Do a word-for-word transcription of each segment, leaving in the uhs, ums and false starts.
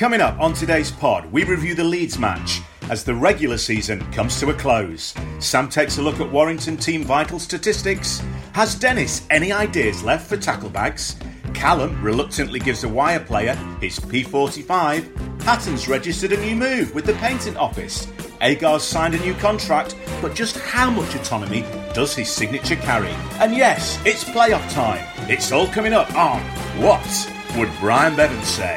Coming up on today's pod, we review the Leeds match as the regular season comes to a close. Sam takes a look at Warrington team vital statistics. Has Dennis any ideas left for tackle bags? Callum reluctantly gives a wire player his P forty-five. Patton's registered a new move with the painting office. Agar's signed a new contract, but just how much autonomy does his signature carry? And yes, it's playoff time. It's all coming up on What Would Brian Bevan Say?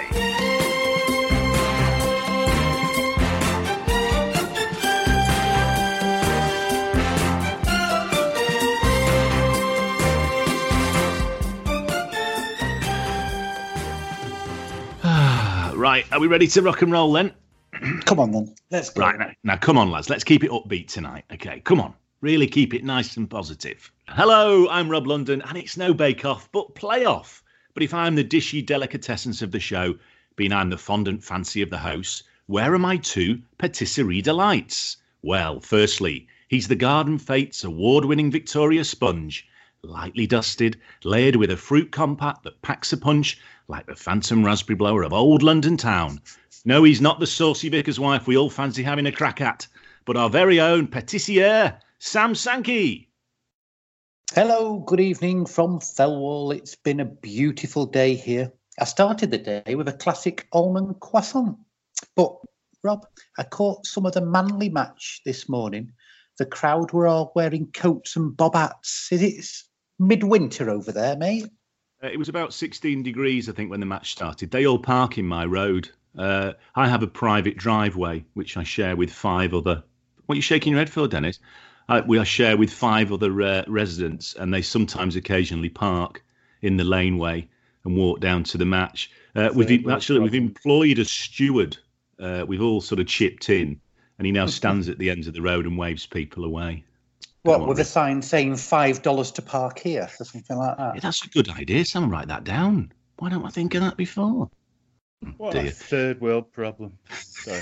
Right, are we ready to rock and roll then? Come on then, let's go. Right, now, now come on lads, let's keep it upbeat tonight, okay? Come on, really keep it nice and positive. Hello, I'm Rob London, and it's no bake-off, but play-off. But if I'm the dishy delicatessence of the show, being I'm the fondant fancy of the house, where are my two patisserie delights? Well, firstly, he's the Garden Fates award-winning Victoria sponge, lightly dusted, layered with a fruit compact that packs a punch like the phantom raspberry blower of old London town. No, he's not the saucy vicar's wife we all fancy having a crack at, but our very own patissier, Sam Sankey. Hello, good evening from Fellwall. It's been a beautiful day here. I started the day with a classic almond croissant. But, Rob, I caught some of the Manly match this morning. The crowd were all wearing coats and bob hats. Is it midwinter over there, mate? Uh, it was about sixteen degrees, I think, when the match started. They all park in my road. Uh, I have a private driveway, which I share with five other... What are you shaking your head for, Dennis? Uh, we share with five other uh, residents, and they sometimes occasionally park in the laneway and walk down to the match. Uh, we've actually we've employed a steward. Uh, we've all sort of chipped in, and he now stands at the end of the road and waves people away. What, with a sign saying five dollars to park here or something like that? Yeah, that's a good idea. Someone write that down. Why don't I think of that before? What Dear. a third world problem. Sorry.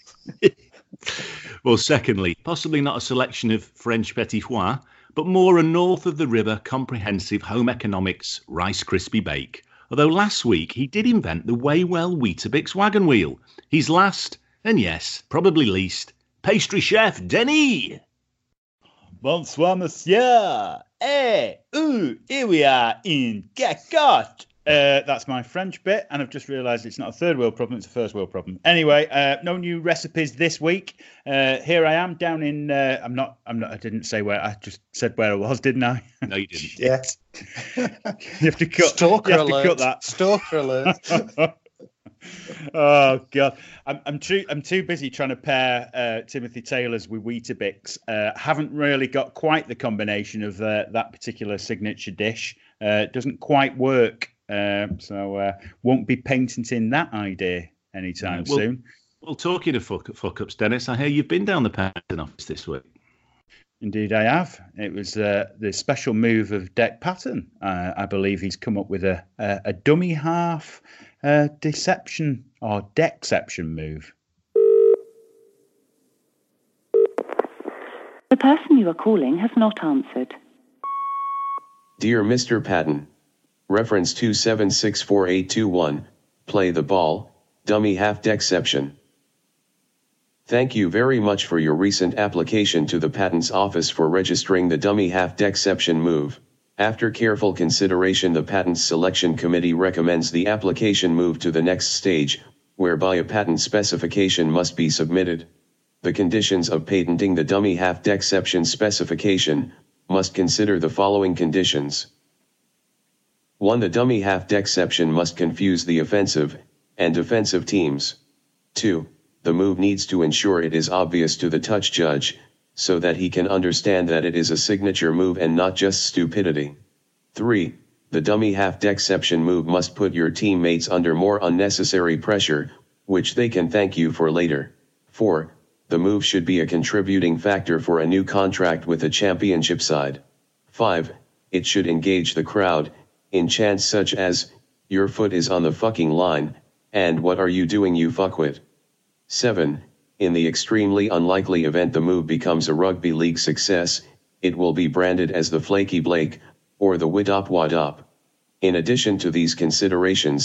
Well, secondly, possibly not a selection of French petit foie, but more a north of the river comprehensive home economics Rice Krispie bake. Although last week he did invent the Waywell Weetabix wagon wheel. He's last, and yes, probably least, pastry chef Denis. Bonsoir, monsieur. Eh, ooh, here we are in Gacotte. Uh, that's my French bit, and I've just realised it's not a third world problem, it's a first world problem. Anyway, uh, no new recipes this week. Uh, here I am down in. Uh, I'm not. I'm not. I didn't say where. I just said where I was, didn't I? No, you didn't. Yes. you have to cut. Stalker you have alert. To cut that. Stalker alert. Oh God, I'm I'm too I'm too busy trying to pair uh, Timothy Taylor's with Weetabix. Uh, haven't really got quite the combination of uh, that particular signature dish. Uh, it doesn't quite work, uh, so uh, won't be patenting that idea anytime well, soon. Well, talking of fuck, fuck ups, Dennis, I hear you've been down the patent office this week. Indeed, I have. It was uh, the special move of Dec Patton. Uh, I believe he's come up with a a, a dummy half. Uh, deception or deception move. The person you are calling has not answered. Dear Mister Patton, reference two seven six four eight two one, play the ball, dummy half deception. Thank you very much for your recent application to the Patent's office for registering the dummy half deception move. After careful consideration, the Patents Selection Committee recommends the application move to the next stage, whereby a patent specification must be submitted. The conditions of patenting the dummy half deception specification must consider the following conditions. one. The dummy half deception must confuse the offensive and defensive teams. two. The move needs to ensure it is obvious to the touch judge, so that he can understand that it is a signature move and not just stupidity. three. The dummy half deception move must put your teammates under more unnecessary pressure, which they can thank you for later. four. The move should be a contributing factor for a new contract with the championship side. five. It should engage the crowd, in chants such as, "Your foot is on the fucking line," and "What are you doing, you fuckwit?" seven. In the extremely unlikely event the move becomes a rugby league success, it will be branded as the Flaky Blake, or the Widop Wadop. In addition to these considerations,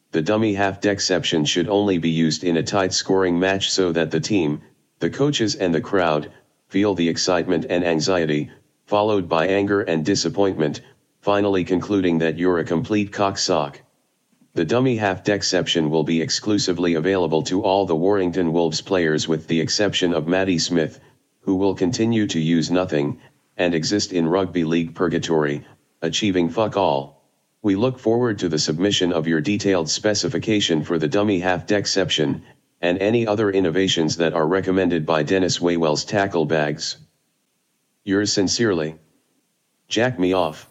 The dummy half-deception should only be used in a tight scoring match so that the team, the coaches and the crowd, feel the excitement and anxiety, followed by anger and disappointment, finally concluding that you're a complete cocksock. The dummy half-deception will be exclusively available to all the Warrington Wolves players with the exception of Matty Smith, who will continue to use nothing, and exist in rugby league purgatory, achieving fuck all. We look forward to the submission of your detailed specification for the dummy half-deception, and any other innovations that are recommended by Dennis Waywell's tackle bags. Yours sincerely, Jack Me Off.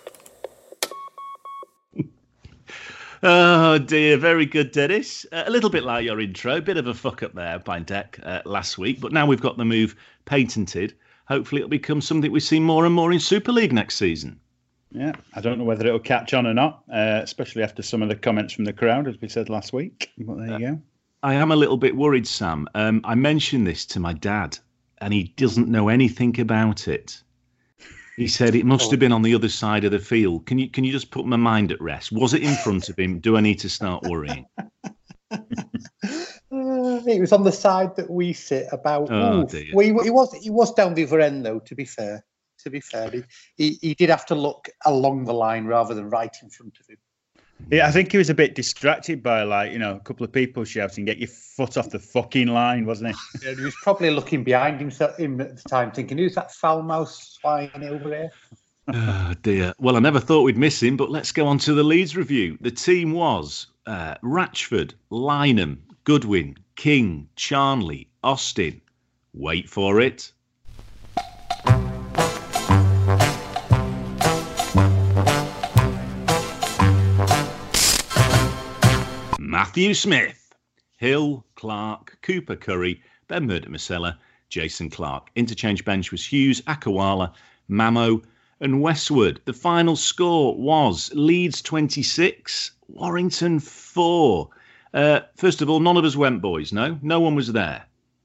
Oh dear, very good, Dennis. Uh, a little bit like your intro, bit of a fuck up there by Deck uh, last week, but now we've got the move patented. Hopefully it'll become something we see more and more in Super League next season. Yeah, I don't know whether it'll catch on or not, uh, especially after some of the comments from the crowd, as we said last week. But there you go. I am a little bit worried, Sam. Um, I mentioned this to my dad, and he doesn't know anything about it. He said it must have been on the other side of the field. Can you can you just put my mind at rest? Was it in front of him? Do I need to start worrying? Uh, it was on the side that we sit. About. Oh, oof. dear. Well, he, he was he was down the other end though. To be fair, to be fair, he, he he did have to look along the line rather than right in front of him. Yeah, I think he was a bit distracted by, like, you know, a couple of people shouting, "Get your foot off the fucking line," wasn't he? Yeah, he was probably looking behind himself him at the time, thinking, "Who's that foul mouse flying over here?" Oh dear. Well, I never thought we'd miss him, but let's go on to the Leeds review. The team was uh, Ratchford, Lynham, Goodwin, King, Charnley, Austin. Wait for it. Matthew Smith, Hill, Clark, Cooper Curry, Ben Murdoch-Masella, Jason Clark. Interchange bench was Hughes, Akawala, Mamo and Westwood. The final score was Leeds twenty-six, Warrington four. Uh, first of all, none of us went, boys, no? No one was there?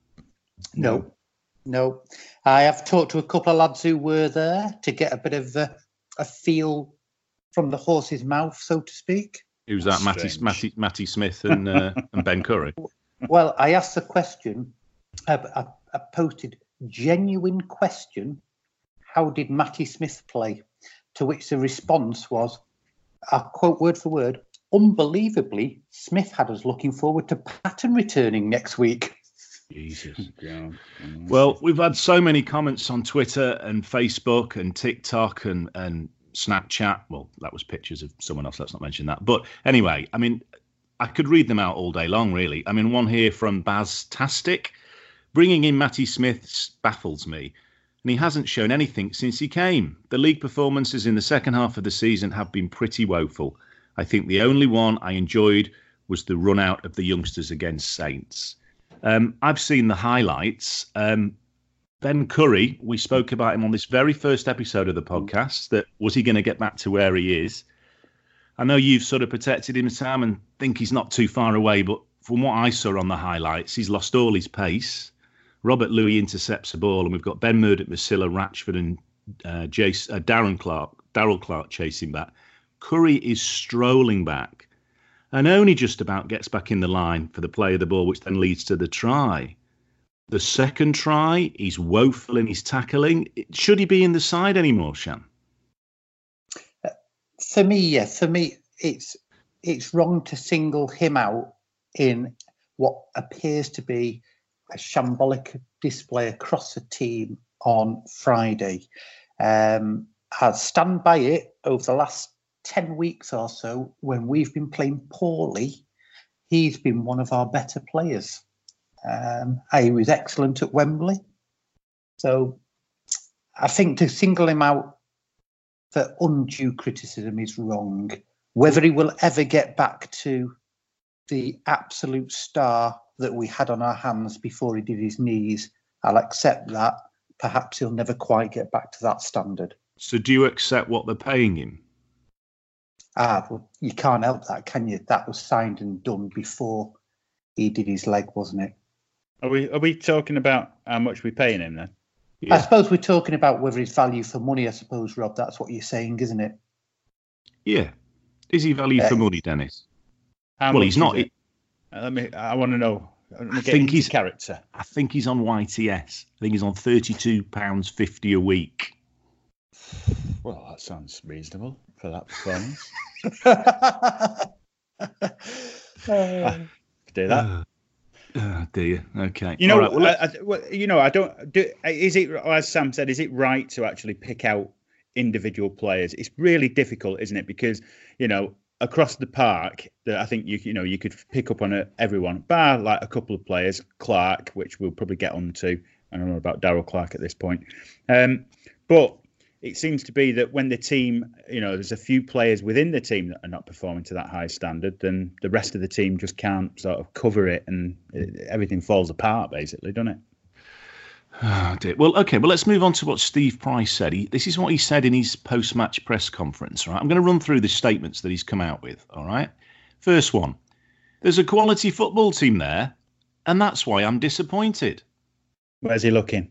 No, no. I have talked to a couple of lads who were there to get a bit of a, a feel from the horse's mouth, so to speak. Who's that? Matty, Matty, Matty Smith and uh, and Ben Curry. Well, I asked the question. I, I, I posted genuine question. How did Matty Smith play? To which the response was, I quote word for word, unbelievably, Smith had us looking forward to Patton returning next week. Jesus. God. Well, we've had so many comments on Twitter and Facebook and TikTok and and. Snapchat. Well, that was pictures of someone else. Let's not mention that. But anyway, I mean, I could read them out all day long, really. I mean, one here from Baz Tastic. Bringing in Matty Smith baffles me, and he hasn't shown anything since he came. The league performances in the second half of the season have been pretty woeful. I think the only one I enjoyed was the run out of the youngsters against Saints. Um, I've seen the highlights. Um, Ben Curry, we spoke about him on this very first episode of the podcast, that was he going to get back to where he is? I know you've sort of protected him, Sam, and think he's not too far away, but from what I saw on the highlights, he's lost all his pace. Robert Louis intercepts a ball, and we've got Ben Murdoch-Masilla, Ratchford, and uh, Jace, uh, Darren Clark, Darryl Clark chasing back. Curry is strolling back and only just about gets back in the line for the play of the ball, which then leads to the try. The second try, he's woeful in his tackling. Should he be in the side anymore, Shan? For me, yeah. For me, it's it's wrong to single him out in what appears to be a shambolic display across the team on Friday. Um, I'll stand by it. Over the last ten weeks or so, when we've been playing poorly, he's been one of our better players. Um, he was excellent at Wembley. So I think to single him out for undue criticism is wrong. Whether he will ever get back to the absolute star that we had on our hands before he did his knees, I'll accept that. Perhaps he'll never quite get back to that standard. So do you accept what they're paying him? Ah, well, you can't help that, can you? That was signed and done before he did his leg, wasn't it? Are we are we talking about how much we're paying him then? Yeah. I suppose we're talking about whether he's value for money, I suppose, Rob. That's what you're saying, isn't it? Yeah. Is he value uh, for money, Dennis? How well, much he's not. is it? Uh, Let me. I want to know. Let me I get think into he's character. I think he's on Y T S. I think he's on thirty-two pounds fifty a week. Well, that sounds reasonable for that performance. I could do that. Oh dear. Okay. You know, All right, well, I, I, well, you know, I don't. Do, is it, as Sam said, is it right to actually pick out individual players? It's really difficult, isn't it? Because you know, across the park, that I think you you know you could pick up on a, everyone, bar like a couple of players, Clark, which we'll probably get on to. I don't know about Darryl Clark at this point, um, but it seems to be that when the team, you know, there's a few players within the team that are not performing to that high standard, then the rest of the team just can't sort of cover it, and it, everything falls apart, basically, doesn't it? Oh dear. Well, okay. Well, let's move on to what Steve Price said. He, this is what he said in his post-match press conference. Right, I'm going to run through the statements that he's come out with. All right. First one: there's a quality football team there, and that's why I'm disappointed. Where's he looking?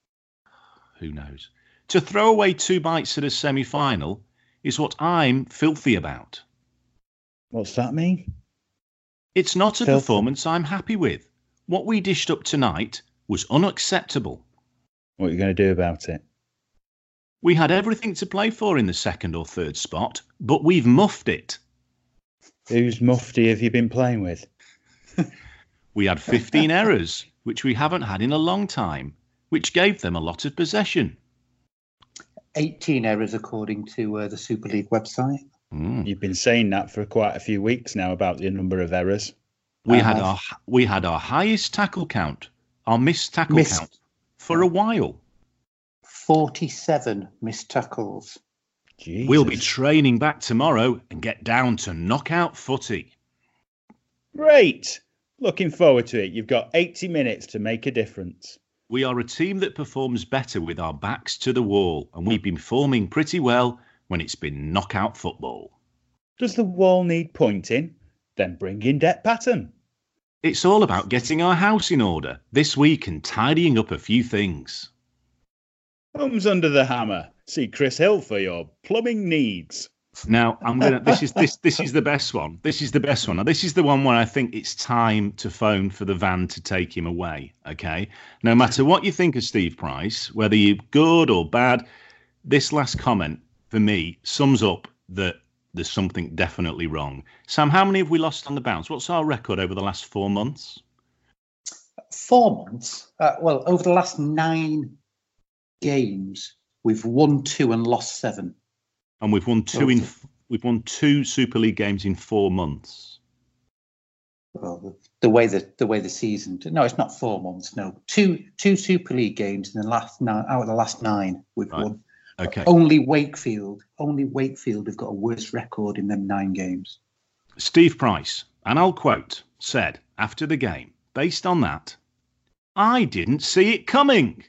Who knows? To throw away two bites at a semi-final is what I'm filthy about. What's that mean? It's not a Filthy. performance I'm happy with. What we dished up tonight was unacceptable. What are you going to do about it? We had everything to play for in the second or third spot, but we've muffed it. Whose mufti have you been playing with? We had fifteen errors, which we haven't had in a long time, which gave them a lot of possession. eighteen errors according to uh, the Super League website. Mm. You've been saying that for quite a few weeks now about the number of errors. We I had have. our we had our highest tackle count, our missed tackle Missed. count, for a while. forty-seven missed tackles. Jesus. We'll be training back tomorrow and get down to knockout footy. Great. Looking forward to it. You've got eighty minutes to make a difference. We are a team that performs better with our backs to the wall, and we've been performing pretty well when it's been knockout football. Does the wall need pointing? Then bring in Det Patton. It's all about getting our house in order this week and tidying up a few things. Thumbs under the hammer. See Chris Hill for your plumbing needs. Now I'm gonna. This is this. This is the best one. This is the best one. Now this is the one where I think it's time to phone for the van to take him away. Okay. No matter what you think of Steve Price, whether you're good or bad, this last comment for me sums up that there's something definitely wrong. Sam, how many have we lost on the bounce? What's our record over the last four months? Four months. Uh, well, over the last nine games, we've won two and lost seven. And we've won two in. We've won two Super League games in four months. Well, the, the way the the way the season. No, it's not four months. No, two two Super League games in the last nine. Out of the last nine, we've Right. won. Okay. Only Wakefield. Only Wakefield have got a worse record in them nine games. Steve Price, and I'll quote, said after the game, based on that, I didn't see it coming.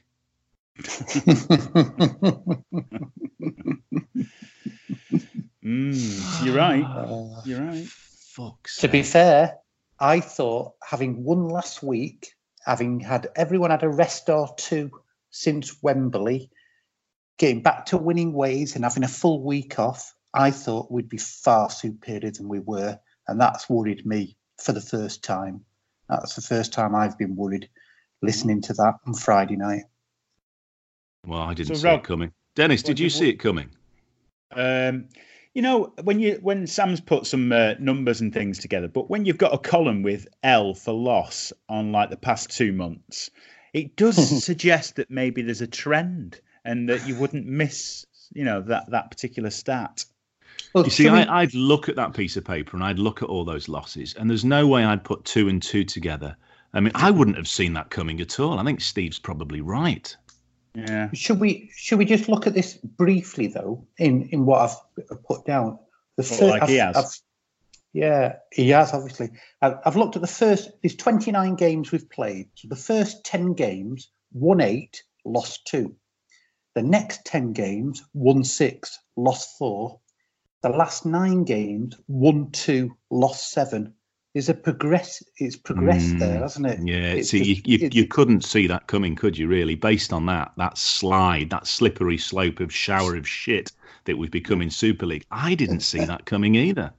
Mm, you're right. Uh, You're right. Fuck's to be sake. fair, I thought having won last week, having had everyone had a rest or two since Wembley, getting back to winning ways and having a full week off, I thought we'd be far superior than we were. And that's worried me for the first time. That's the first time I've been worried listening to that on Friday night. Well, I didn't So, see Rob, it coming. Dennis, did what you do- see it coming? Um, you know, when you when Sam's put some uh, numbers and things together, but when you've got a column with L for loss on like the past two months, it does suggest that maybe there's a trend and that you wouldn't miss, you know, that that particular stat. Well, You see, should we- I, I'd look at that piece of paper and I'd look at all those losses, and there's no way I'd put two and two together. I mean, I wouldn't have seen that coming at all. I think Steve's probably right. Yeah. Should we should we just look at this briefly though? In in what I've put down, the What, fir- like he I've- has? I've- yeah, he has obviously. I've, I've looked at the first. There's twenty-nine games we've played. So the first ten games, won eight, lost two. The next ten games, won six, lost four. The last nine games, won two, lost seven. There's a progress. It's progressed Mm, there, hasn't it? Yeah, It's see, you, just- you, it's- you couldn't see that coming, could you, really? Based on that, that slide, that slippery slope of shower of shit that we've become in Super League. I didn't see that coming either.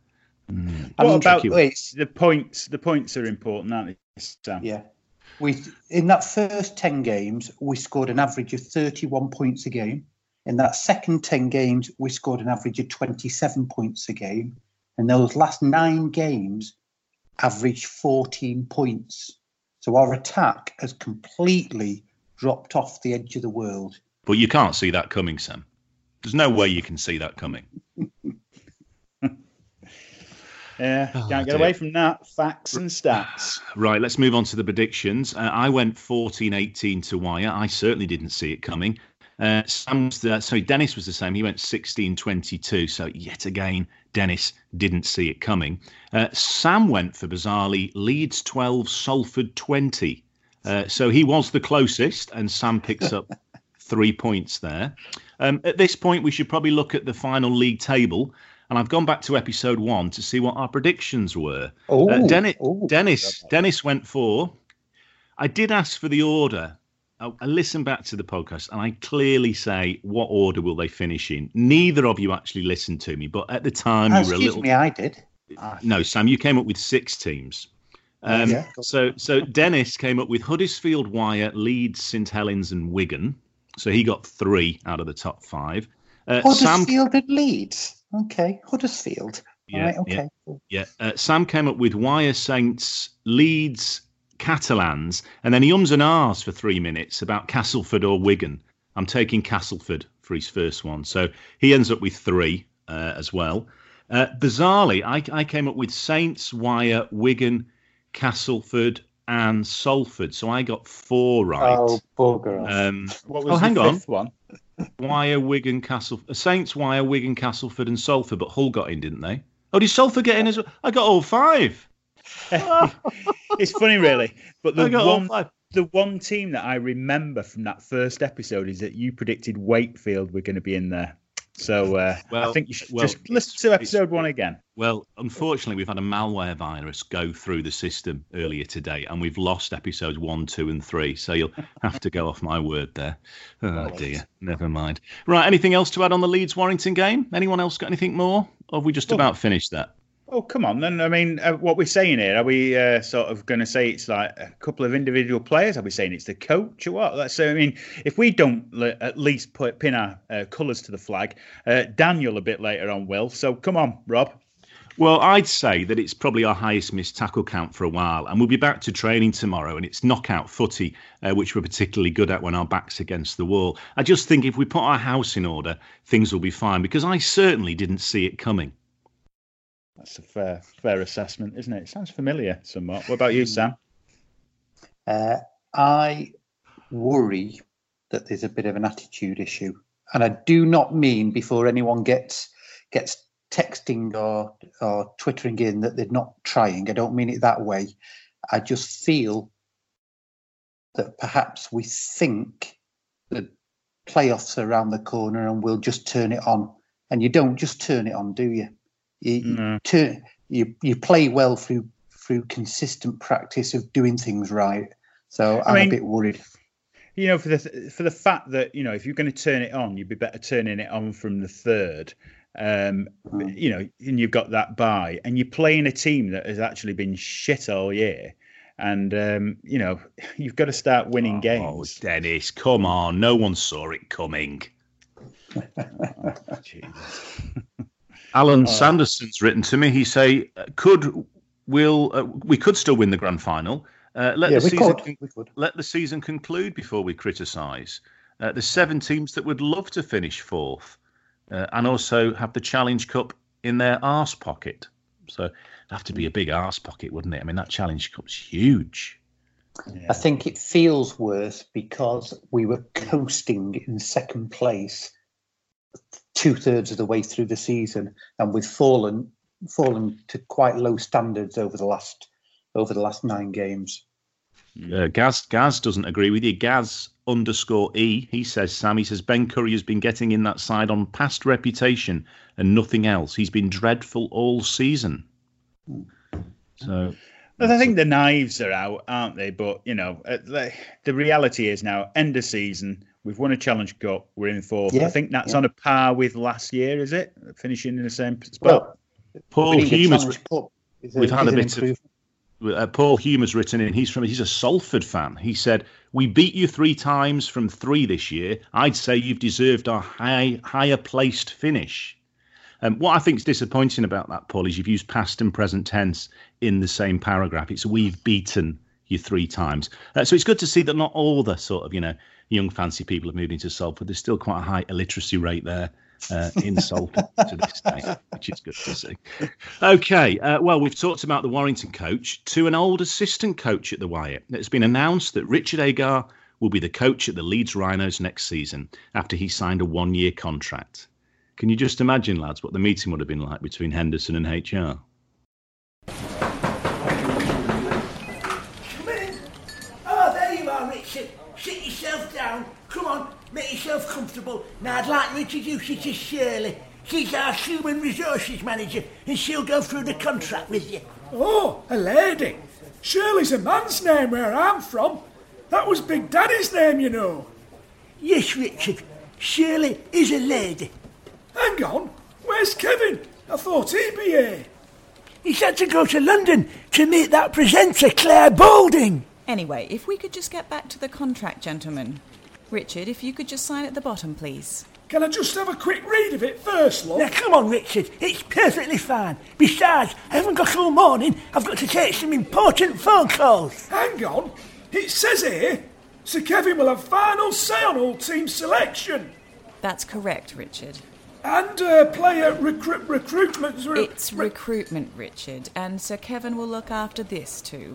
Mm. What mean, about wait, the points? The points are important, aren't they, Sam? yeah. We in that first ten games, we scored an average of thirty-one points a game. In that second ten games, we scored an average of twenty-seven points a game. And those last nine games averaged fourteen points. So our attack has completely dropped off the edge of the world. But you can't see that coming, Sam. There's no way you can see that coming. Yeah, Oh, can't get dear. away from that. Facts and stats. Right, let's move on to the predictions. Uh, I went fourteen eighteen to Wire. I certainly didn't see it coming. Uh, Sam was the, sorry, Dennis was the same. He went sixteen twenty-two. So yet again, Dennis didn't see it coming. Uh, Sam went for bizarrely Leeds twelve, Salford twenty. Uh, so he was the closest, and Sam picks up three points there. Um, at this point, we should probably look at the final league table. And I've gone back to episode one to see what our predictions were. Oh, uh, Dennis, oh. Dennis, Dennis went for. I did ask for the order. I, I listened back to the podcast, and I clearly say, what order will they finish in? Neither of you actually listened to me, but at the time Oh, you were a excuse little. me, I did. No, Sam, you came up with six teams. Um, yeah. So, so Dennis came up with Huddersfield, Wire, Leeds, St Helens, and Wigan. So he got three out of the top five. Uh, Sam, Huddersfield and Leeds. Okay, Huddersfield. Yeah, right, okay. yeah. yeah. Uh, Sam came up with Wire, Saints, Leeds, Catalans, and then he ums and ahs for three minutes about Castleford or Wigan. I'm taking Castleford for his first one. So he ends up with three uh, as well. Uh, bizarrely, I, I came up with Saints, Wire, Wigan, Castleford, and Salford. So I got four right. Oh, bugger off. Um, What was oh, the hang on. fifth one? Wire, Wigan, Castle, Saints, Wire, Wigan, Castleford, and Salford, but Hull got in, didn't they? Oh, did Salford get in as well? I got all five. It's funny, really. But the I got all one, five. the one team that I remember from that first episode is that you predicted Wakefield were going to be in there. So uh, Well, I think you should well, just listen it's- to episode it's- one again. Well, unfortunately, we've had a malware virus go through the system earlier today, and we've lost episodes one, two, and three. So you'll have to go off my word there. Oh, dear. Never mind. Right. Anything else to add on the Leeds Warrington game? Anyone else got anything more? Or have we just Well- about finished that? Oh, come on, then. I mean, uh, what we're saying here, are we uh, sort of going to say it's like a couple of individual players? Are we saying it's the coach or what? Let's say, I mean, if we don't l- at least put pin our uh, colours to the flag, uh, Daniel a bit later on will. So come on, Rob. Well, I'd say that it's probably our highest missed tackle count for a while, and we'll be back to training tomorrow, and it's knockout footy, uh, which we're particularly good at when our back's against the wall. I just think if we put our house in order, things will be fine, because I certainly didn't see it coming. That's a fair fair assessment, isn't it? It sounds familiar somewhat. What about you, Sam? Uh, I worry that there's a bit of an attitude issue, and I do not mean before anyone gets gets texting or or twittering in that they're not trying. I don't mean it that way. I just feel that perhaps we think that playoffs are around the corner and we'll just turn it on. And you don't just turn it on, do you? You No. you, turn, you you play well through through consistent practice of doing things right. So I'm I mean, a bit worried. You know, for the for the fact that, you know, if you're going to turn it on, you'd be better turning it on from the third. Um, Mm. You know, and you've got that bye, and you're playing a team that has actually been shit all year. And, um, you know, you've got to start winning Oh, games. Dennis, come on. No one saw it coming. Jesus. Alan Oh. Sanderson's written to me. He say, uh, "Could will uh, we could still win the grand final? Uh, let Yeah, the we season could. We could. let the season conclude before we criticise. Uh, there's seven teams that would love to finish fourth, uh, and also have the Challenge Cup in their arse pocket. So it'd have to be a big arse pocket, wouldn't it? I mean, that Challenge Cup's huge. I think it feels worse because we were coasting in second place two thirds of the way through the season, and we've fallen fallen to quite low standards over the last over the last nine games. Uh, Gaz Gaz doesn't agree with you. Gaz underscore E. He says, Sam, he says, Ben Curry has been getting in that side on past reputation and nothing else. He's been dreadful all season. So, Well, I think the knives are out, aren't they? But, you know, uh, the, the reality is now, end of season, we've won a Challenge Cup, we're in fourth. Yeah, I think that's yeah. on a par with last year, is it? Finishing in the same spot. Well, Paul We need a Hume has, challenge pup. Is we've had is a an bit of. improvement. Uh, Paul Hume has written in. He's from. He's a Salford fan. He said, "We beat you three times from three this year. I'd say you've deserved our high, higher placed finish." Um, what I think is disappointing about that, Paul, is you've used past and present tense in the same paragraph. It's "we've beaten you three times." Uh, so it's good to see that not all the sort of you know young fancy people have moved into Salford. There's still quite a high illiteracy rate there. Uh, in Salford to this day, which is good to see. Okay, uh, well, we've talked about the Warrington coach to an old assistant coach at the Wyatt. It's been announced that Richard Agar will be the coach at the Leeds Rhinos next season after he signed a one-year contract. Can you just imagine, lads, what the meeting would have been like between Henderson and H R? Come in. Oh, there you are, Richard. Sit yourself down. Come on, make yourself comfortable. Now, I'd like to introduce you to Shirley. She's our human resources manager, and she'll go through the contract with you. Oh, a lady. Shirley's a man's name where I'm from. That was Big Daddy's name, you know. Yes, Richard. Shirley is a lady. Hang on. Where's Kevin? I thought he'd be here. He's had to go to London to meet that presenter, Claire Balding. Anyway, if we could just get back to the contract, gentlemen. Richard, if you could just sign at the bottom, please. Can I just have a quick read of it first, love? Now, come on, Richard. It's perfectly fine. Besides, I haven't got all morning. I've got to take some important phone calls. Hang on. It says here, Sir Kevin will have final say on all team selection. That's correct, Richard. And uh, player recru- recruitment... Re- It's recruitment, Richard, and Sir Kevin will look after this too.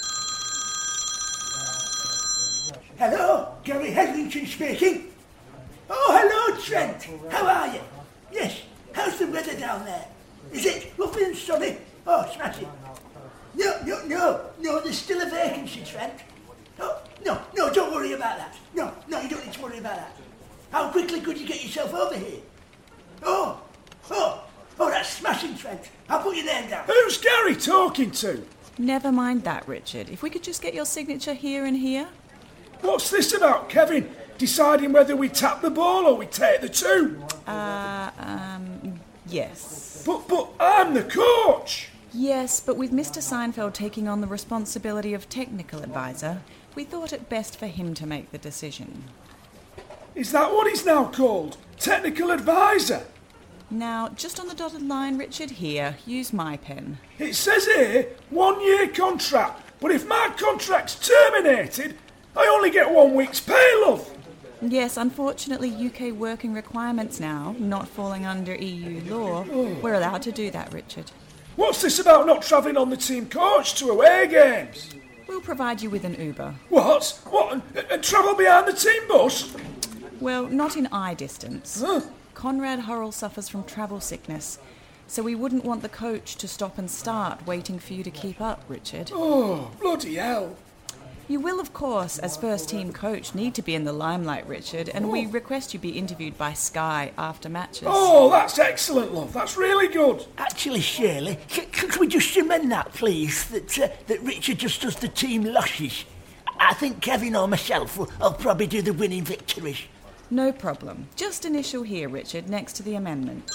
Hello, Gary Hetherington speaking. Oh, hello, Trent. How are you? Yes. How's the weather down there? Is it lovely and sunny? Oh, smashing. No, no, no, no, there's still a vacancy, Trent. Oh, no, no, don't worry about that. No, no, you don't need to worry about that. How quickly could you get yourself over here? Oh, oh, oh, that's smashing, Trent. I'll put your name down. Who's Gary talking to? Never mind that, Richard. If we could just get your signature here and here. What's this about, Kevin? Deciding whether we tap the ball or we take the two? Uh, um, yes. But, but I'm the coach. Yes, but with Mister Seinfeld taking on the responsibility of technical advisor, we thought it best for him to make the decision. Is that what he's now called? Technical advisor? Now, just on the dotted line, Richard, here, use my pen. It says here, one-year contract. But if my contract's terminated, I only get one week's pay, love. Yes, unfortunately, U K working requirements now, not falling under E U law, we're allowed to do that, Richard. What's this about not travelling on the team coach to away games? We'll provide you with an Uber. What? What? And, and travel behind the team bus? Well, not in eye distance. Huh? Conrad Hurrell suffers from travel sickness, so we wouldn't want the coach to stop and start waiting for you to keep up, Richard. Oh, bloody hell. You will, of course, as first-team coach, need to be in the limelight, Richard, and Oh. we request you be interviewed by Sky after matches. Oh, that's excellent, love. That's really good. Actually, Shirley, c- could we just amend that, please? That uh, that Richard just does the team losses. I think Kevin or myself will, will probably do the winning victories. No problem. Just initial here, Richard, next to the amendment.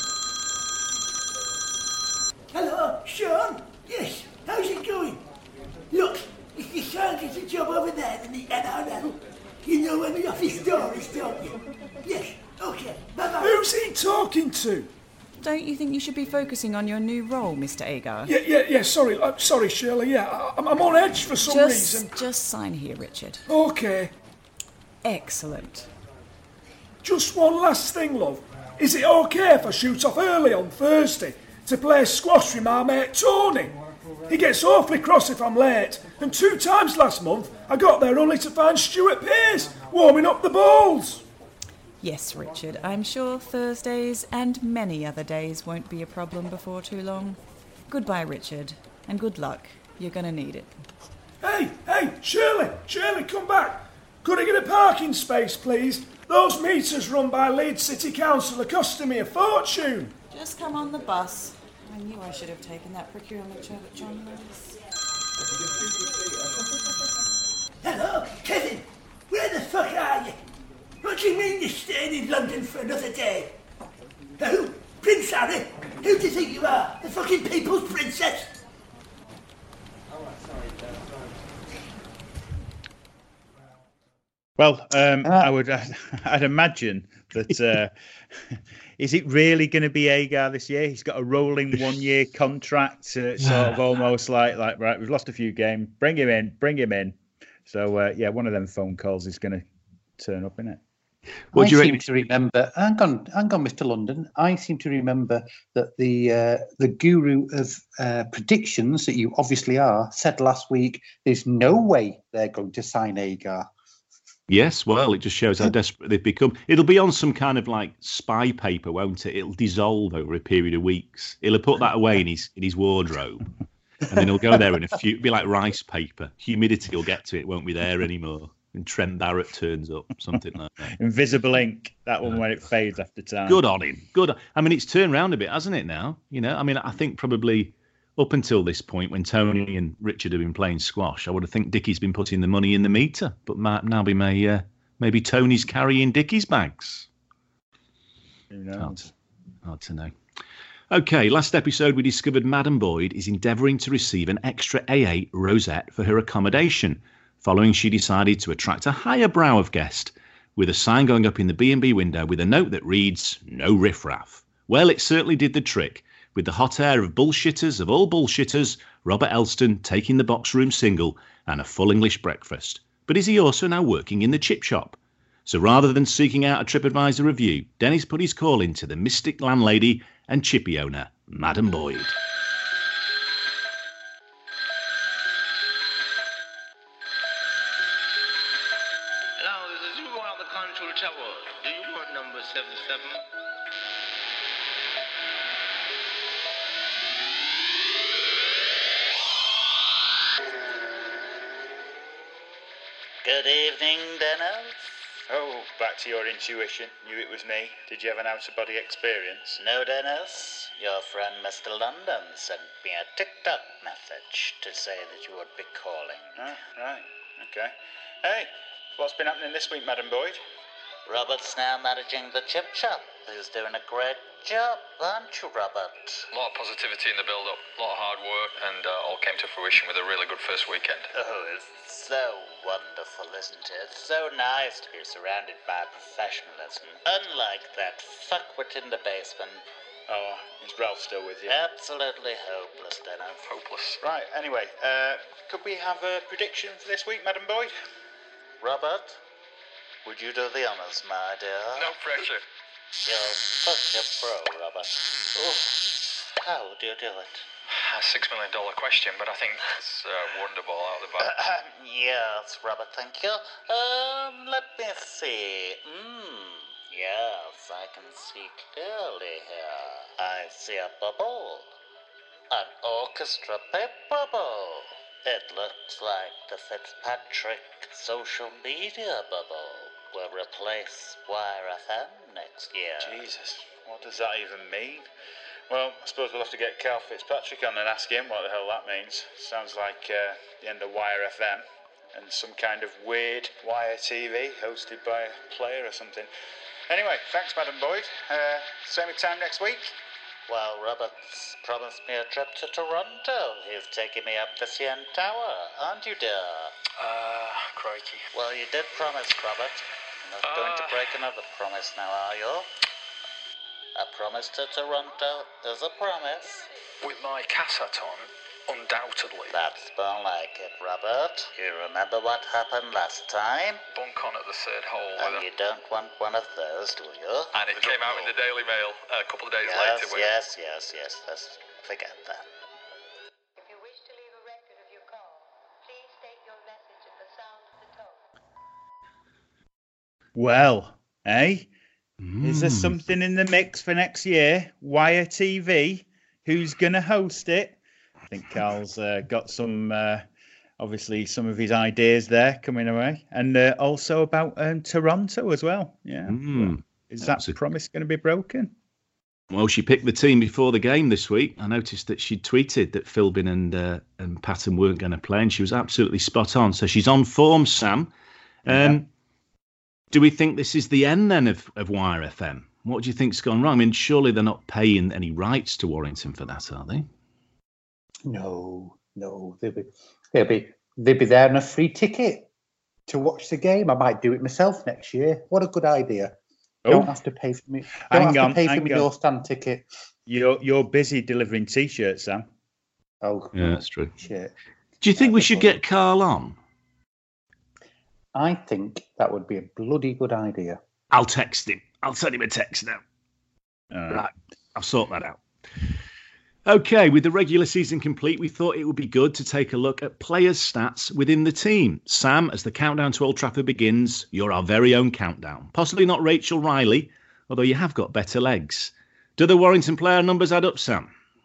Hello, Sean? Yes, how's it going? Look, if you can't get a job over there in the N R L, you know where my office door is, don't you? Yes, okay, bye-bye. Who's he talking to? Don't you think you should be focusing on your new role, Mister Agar? Yeah, yeah, yeah, sorry. I'm sorry, Shirley. Yeah, I, I'm, I'm on edge for some just, reason. Just sign here, Richard. Okay. Excellent. Just one last thing, love. Is it okay if I shoot off early on Thursday to play squash with my mate Tony? He gets awfully cross if I'm late, and two times last month I got there only to find Stuart Pearce warming up the balls. Yes, Richard, I'm sure Thursdays and many other days won't be a problem before too long. Goodbye, Richard, and good luck. You're going to need it. Hey, hey, Shirley, Shirley, come back. Could I get a parking space, please? Those meters run by Leeds City Council are costing me a fortune. Just come on the bus. I knew I should have taken that procurement job at John Lewis. Hello, Kevin. Where the fuck are you? What do you mean you're staying in London for another day? Who? Prince Harry? Who do you think you are? The fucking people's princess. Well, um, I would, I'd imagine that. Uh, is it really going to be Agar this year? He's got a rolling one-year contract, so it's sort of almost like, like right, we've lost a few games. Bring him in, bring him in. So uh, yeah, one of them phone calls is going to turn up, isn't it? What I do you seem reckon? to remember. Hang on, hang on, Mister London. I seem to remember that the uh, the guru of uh, predictions that you obviously are said last week. There's no way they're going to sign Agar. Yes, well, it just shows how desperate they've become. It'll be on some kind of like spy paper, won't it? It'll dissolve over a period of weeks. He'll have put that away in his in his wardrobe, and then he'll go there in a few. It'll be like rice paper. Humidity will get to it, won't be there anymore. And Trent Barrett turns up, something like that. Invisible ink, that one when it fades after time. Good on him. Good. I mean, it's turned around a bit, hasn't it? Now, you know. I mean, I think probably up until this point, when Tony and Richard have been playing squash, I would have think Dickie's been putting the money in the meter. But now we may, uh, maybe Tony's carrying Dickie's bags. Who knows? Hard to, hard to know. Okay, last episode we discovered Madam Boyd is endeavouring to receive an extra A eight rosette for her accommodation, following she decided to attract a higher brow of guest, with a sign going up in the B and B window with a note that reads, "No riffraff." Well, it certainly did the trick, with the hot air of bullshitters of all bullshitters, Robert Elston taking the box room single and a full English breakfast. But is he also now working in the chip shop? So rather than seeking out a TripAdvisor review, Dennis put his call into the mystic landlady and chippy owner, Madam Boyd. Hello, this is you on the control tower. Do you want number seventy-seven? Good evening, Dennis. Oh, back to your intuition. Knew it was me. Did you have an out-of-body experience? No, Dennis. Your friend Mister London sent me a TikTok message to say that you would be calling. Oh, right. Okay. Hey, what's been happening this week, Madam Boyd? Robert's now managing the chip shop. He's doing a great job, aren't you, Robert? A lot of positivity in the build-up, a lot of hard work, and uh, all came to fruition with a really good first weekend. Oh, it's so wonderful, isn't it? It's so nice to be surrounded by professionalism. Unlike that fuckwit in the basement. Oh, is Ralph still with you? Absolutely hopeless, Dennis. Hopeless. Right, anyway, uh, could we have a prediction for this week, Madam Boyd? Robert, would you do the honours, my dear? No pressure. You're such a pro, Robert. Oh, how would you do it? A six million dollar question, but I think it's uh, Wonderball out of the bag. Yes, Robert, thank you. Um, let me see. Hmm. Yes, I can see clearly here. I see a bubble. An orchestra pit bubble. It looks like the Fitzpatrick social media bubble will replace Wire F M next year. Jesus, what does that even mean? Well, I suppose we'll have to get Carl Fitzpatrick on and ask him what the hell that means. Sounds like uh, the end of Wire F M and some kind of weird Wire T V hosted by a player or something. Anyway, thanks, Madam Boyd. Uh, same time next week? Well, Robert's promised me a trip to Toronto. He's taking me up the C N Tower, aren't you, dear? Uh, crikey. Well, you did promise, Robert. You're not uh... going to break another promise now, are you? A promise to Toronto is a promise. With my cassette on, undoubtedly. That's more like it, Robert. You remember what happened last time? Bunk on at the third hole. And you don't want one of those, do you? And it came out in the Daily Mail a couple of days yes, later. With... Yes, yes, yes, let's forget that. If you wish to leave a record of your call, please state your message at the sound of the tone. Well, eh? Mm. Is there something in the mix for next year? Wire T V? Who's going to host it? I think Carl's uh, got some, uh, obviously, some of his ideas there coming away. And uh, also about um, Toronto as well. Yeah. Mm. Well, is that a... promise going to be broken? Well, she picked the team before the game this week. I noticed that she tweeted that Philbin and uh, and Patton weren't going to play, and she was absolutely spot on. So she's on form, Sam. Um, yeah. Do we think this is the end then of, of Wire F M? What do you think's gone wrong? I mean, surely they're not paying any rights to Warrington for that, are they? No, no. They'll be, they'll be, they'll be there on a free ticket to watch the game. I might do it myself next year. What a good idea! Oh. Don't have to pay for me. Don't Hang have on, to pay for hang me on. door stand ticket. You're you're busy delivering T-shirts, Sam. Oh, Yeah, that's true. shit. Do you think we should get Carl on? I think that would be a bloody good idea. I'll text him. I'll send him a text now. Uh, Right, I'll sort that out. Okay, with the regular season complete, we thought it would be good to take a look at players' stats within the team. Sam, as the countdown to Old Trafford begins, you're our very own countdown. Possibly not Rachel Riley, although you have got better legs. Do the Warrington player numbers add up, Sam?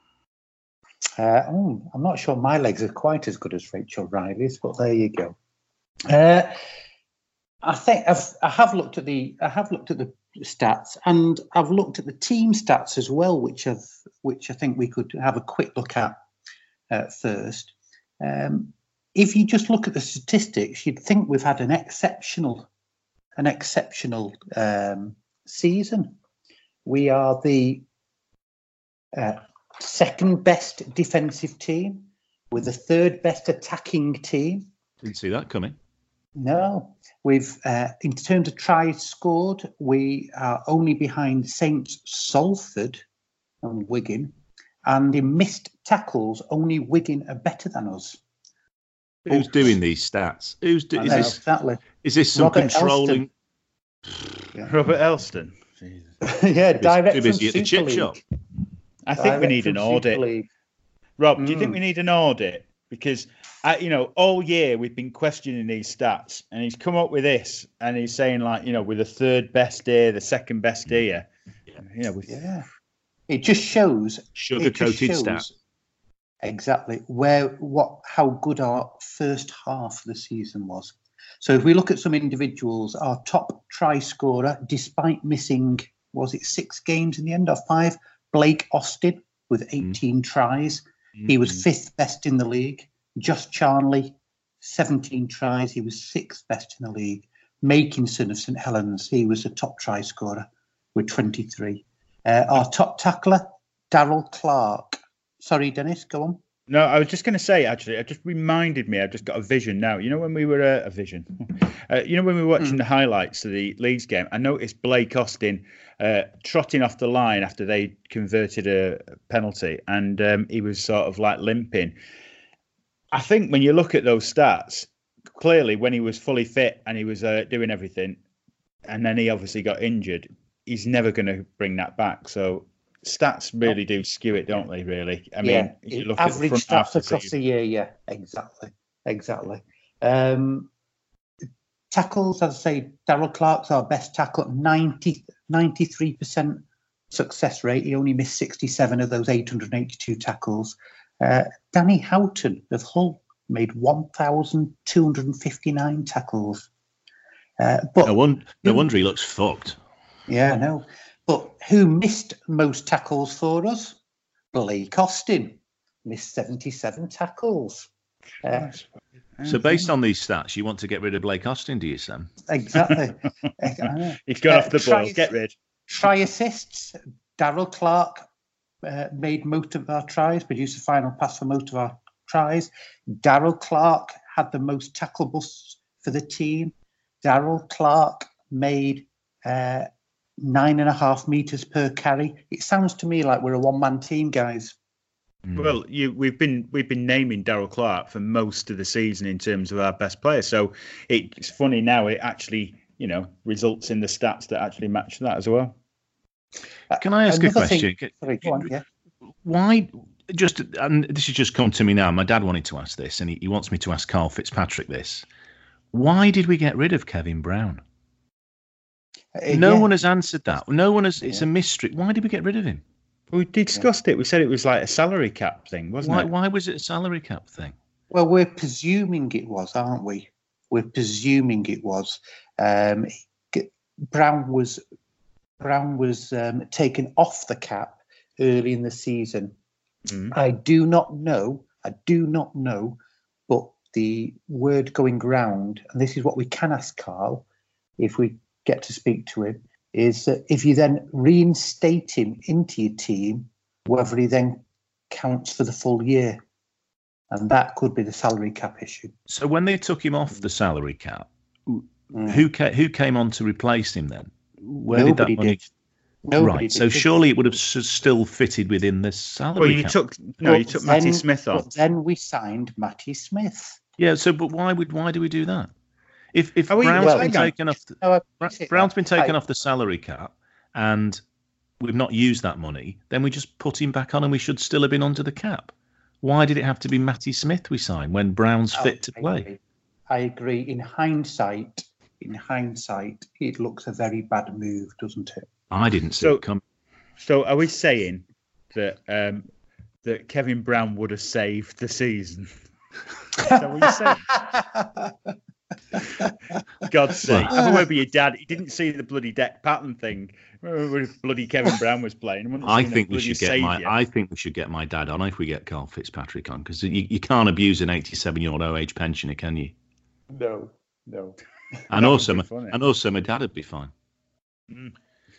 Uh, oh, I'm not sure my legs are quite as good as Rachel Riley's, but there you go. Uh, I think I've I have looked at the I have looked at the stats, and I've looked at the team stats as well, which have which I think we could have a quick look at uh, first. Um, if you just look at the statistics, you'd think we've had an exceptional an exceptional um, season. We are the uh, second best defensive team. We're the third best attacking team. Didn't see that coming. No, we've uh, in terms of tries scored, we are only behind Saints, Salford, and Wigan, and in missed tackles, only Wigan are better than us. Who's doing these stats? Who's do- is know, this? exactly. Is this some Robert controlling? Yeah. Robert Elston. yeah, direct Too from busy at the Super chip League. shop. I think we Direct need from an Super audit. League. Rob, do you think Mm. we need an audit? Because, I, you know, all year we've been questioning these stats, and he's come up with this, and he's saying, like, you know, we're the third best here, the second best here. You know, we Yeah, it just shows it just Sugar-coated shows stat. exactly where what how good our first half of the season was. So if we look at some individuals, our top try scorer, despite missing, was it six games in the end or five? Blake Austin with eighteen tries. He was fifth best in the league. Josh Charnley, seventeen tries. He was sixth best in the league. Makinson of St Helens, he was a top try scorer with twenty-three. Uh, our top tackler, Daryl Clark. Sorry, Dennis, go on. No, I was just going to say, actually, it just reminded me, I've just got a vision now. You know, when we were uh, a vision, uh, you know, when we were watching Mm. the highlights of the Leeds game, I noticed Blake Austin uh, trotting off the line after they converted a penalty, and um, he was sort of like limping. I think when you look at those stats, clearly when he was fully fit and he was uh, doing everything, and then he obviously got injured, he's never going to bring that back. So stats really do skew it, don't they, really? I mean, yeah, if you look average at the front half stats of the across season. the year. Yeah, exactly, exactly. Um, tackles, as I say, Daryl Clark's our best tackle, ninety, ninety-three percent success rate. He only missed sixty-seven of those eight hundred eighty-two tackles. Uh, Danny Houghton of Hull made one thousand two hundred fifty-nine tackles. Uh, but No, one, no wonder he looks fucked. yeah, I know. But who missed most tackles for us? Blake Austin missed seventy-seven tackles. Uh, So based on these stats, you want to get rid of Blake Austin, do you, Sam? exactly. He's gone off the try, boil. Get rid. Try assists. Daryl Clark uh, made most of our tries, produced a final pass for most of our tries. Daryl Clark had the most tackle busts for the team. Daryl Clark made uh, nine and a half meters per carry. It sounds to me like we're a one-man team, guys. Well, you we've been we've been naming Daryl Clark for most of the season in terms of our best players. So it's funny now it actually, you know, results in the stats that actually match that as well. Can I ask Another a question? thing- sorry, go on, yeah. Why, just, and this has just come to me now, my dad wanted to ask this, and he, he wants me to ask Carl Fitzpatrick this. Why did we get rid of Kevin Brown? Uh, no yeah. one has answered that. No one has, it's a mystery. Why did we get rid of him? We discussed it. We said it was like a salary cap thing, wasn't Why, it? why was it a salary cap thing? Well, we're presuming it was, aren't we? We're presuming it was. Um, G- Brown was Brown was um, taken off the cap early in the season. Mm. I do not know. I do not know, but the word going round, and this is what we can ask Carl if we get to speak to him. is that if you then reinstate him into your team, whether he then counts for the full year. And that could be the salary cap issue. So when they took him off the salary cap, Mm. who ca- who came on to replace him then? Where Nobody did that money? did. Nobody right. did. So surely it would have s- still fitted within the salary Well, you cap. took no, you But took Matty then- Smith on. But then we signed Matty Smith. Yeah. So, but why would why do we do that? If if Are we- Brown's well, been hang on. taken off, the, No, I Bra- appreciate that. Brown's been taken I- off the salary cap, and we've not used that money, then we just put him back on, and we should still have been under the cap. Why did it have to be Matty Smith we signed when Brown's Oh, fit to I play? agree. I agree. In hindsight, in hindsight, it looks a very bad move, doesn't it? I didn't see So- it come. So are we saying that um, that Kevin Brown would have saved the season? Is that what you're saying? God's sake. Have a word with your dad. He didn't see the bloody deck pattern thing. Remember if bloody Kevin Brown was playing? He wouldn't have I seen a think we bloody should get my. saviour. I think we should get my dad on if we get Carl Fitzpatrick on, because you, you can't abuse an eighty-seven-year-old O age pensioner, can you? No, no. And That also, would my, be funny. and also, my dad would be fine. Mm.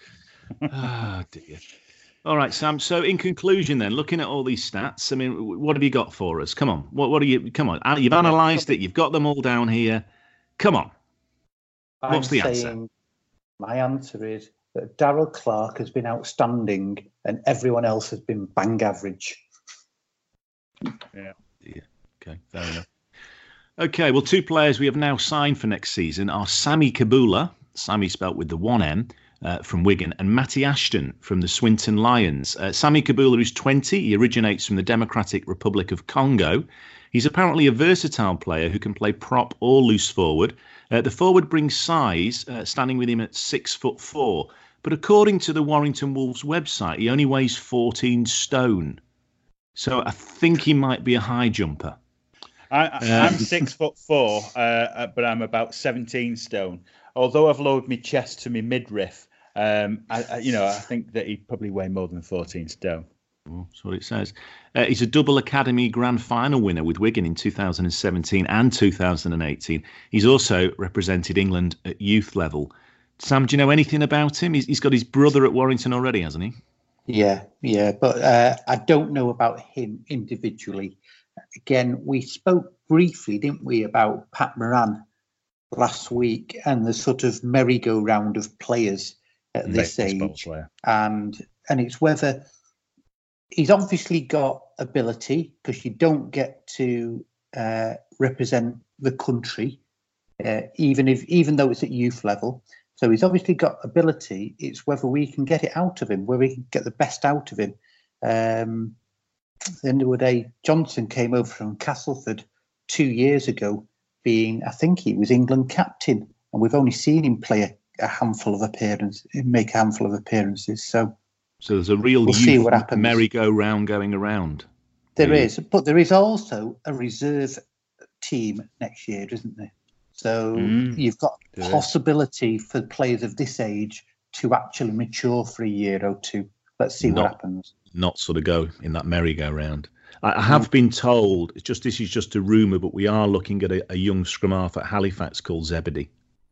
Ah, dear. All right, Sam. So, in conclusion, then, looking at all these stats, I mean, w- what have you got for us? Come on. What? What are you? Come on. You've analysed it. You've got them all down here. Come on. I'm What's the answer? saying my answer is that Darryl Clark has been outstanding and everyone else has been bang average. Yeah. Yeah. Okay. Fair enough. Okay. Well, two players we have now signed for next season are Sammy Kabula, Sammy spelt with the one M, uh, from Wigan, and Matty Ashton from the Swinton Lions. Uh, Sammy Kabula is twenty. He originates from the Democratic Republic of Congo. He's apparently a versatile player who can play prop or loose forward. Uh, the forward brings size, uh, standing with him at six foot four. But according to the Warrington Wolves website, he only weighs fourteen stone. So I think he might be a high jumper. I, I- Um, I'm six foot four, uh, uh, but I'm about seventeen stone. Although I've lowered my chest to my midriff, um, I, I, you know, I think that he'd probably weigh more than fourteen stone. Oh, that's what it says. Uh, he's a double Academy Grand Final winner with Wigan in two thousand seventeen and two thousand eighteen. He's also represented England at youth level. Sam, do you know anything about him? He's, he's got his brother at Warrington already, hasn't he? Yeah, yeah, but uh, I don't know about him individually. Again, we spoke briefly, didn't we, about Pat Moran last week and the sort of merry-go-round of players at this Baseball age, player. and and it's whether he's obviously got ability, because you don't get to uh, represent the country, uh, even if even though it's at youth level. So he's obviously got ability. It's whether we can get it out of him, whether we can get the best out of him. Um, at the end of the day, Johnson came over from Castleford two years ago, being, I think he was England captain, and we've only seen him play a, a handful of appearances, make a handful of appearances. So So there's a real We'll see youth what happens. merry-go-round going around. there Yeah. is, but there is also a reserve team next year, isn't there? So Mm. you've got There is. possibility for players of this age to actually mature for a year or two. Let's see Not- what happens. Not sort of go in that merry-go-round. I, I have been told, it's just this is just a rumour, but we are looking at a, a young scrum half at Halifax called Zebedee.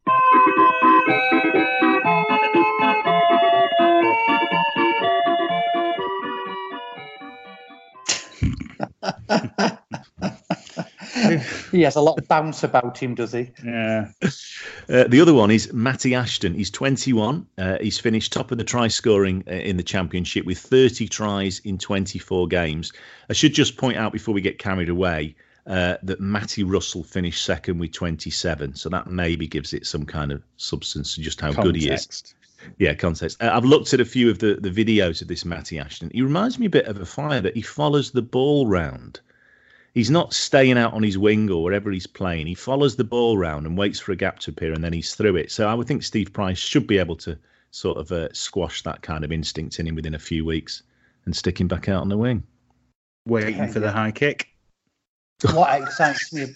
He has a lot of bounce about him, does he? Yeah. Uh, the other one is Matty Ashton. He's twenty-one. Uh, he's finished top of the try scoring uh, in the championship with thirty tries in twenty-four games. I should just point out before we get carried away uh, that Matty Russell finished second with twenty-seven. So that maybe gives it some kind of substance to just how good he is. Context. Yeah, context. Uh, I've looked at a few of the, the videos of this Matty Ashton. He reminds me a bit of a flyer that he follows the ball round. He's not staying out on his wing or wherever he's playing. He follows the ball round and waits for a gap to appear, and then he's through it. So I would think Steve Price should be able to sort of uh, squash that kind of instinct in him within a few weeks and stick him back out on the wing. Waiting Yeah, for the yeah. high kick. What excites me,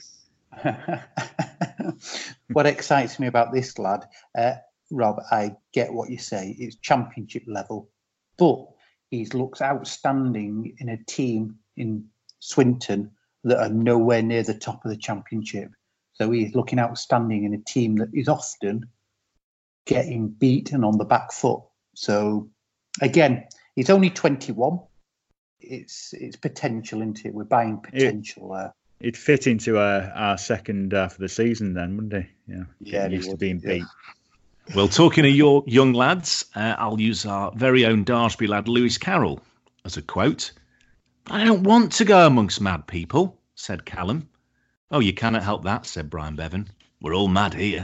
what excites me about this lad, uh, Rob, I get what you say. It's championship level, but he looks outstanding in a team in Swinton that are nowhere near the top of the championship. So he's looking outstanding in a team that is often getting beaten on the back foot. So, again, he's only twenty-one. It's it's potential, isn't it? We're buying potential there. He'd fit into our, our second half of the season then, wouldn't he? Yeah, yeah he used would, to being yeah. beat. Well, talking of your young lads, uh, I'll use our very own Daresbury lad, Lewis Carroll, as a quote. I don't want to go amongst mad people, said Callum. Oh, you cannot help that, said Brian Bevan. We're all mad here.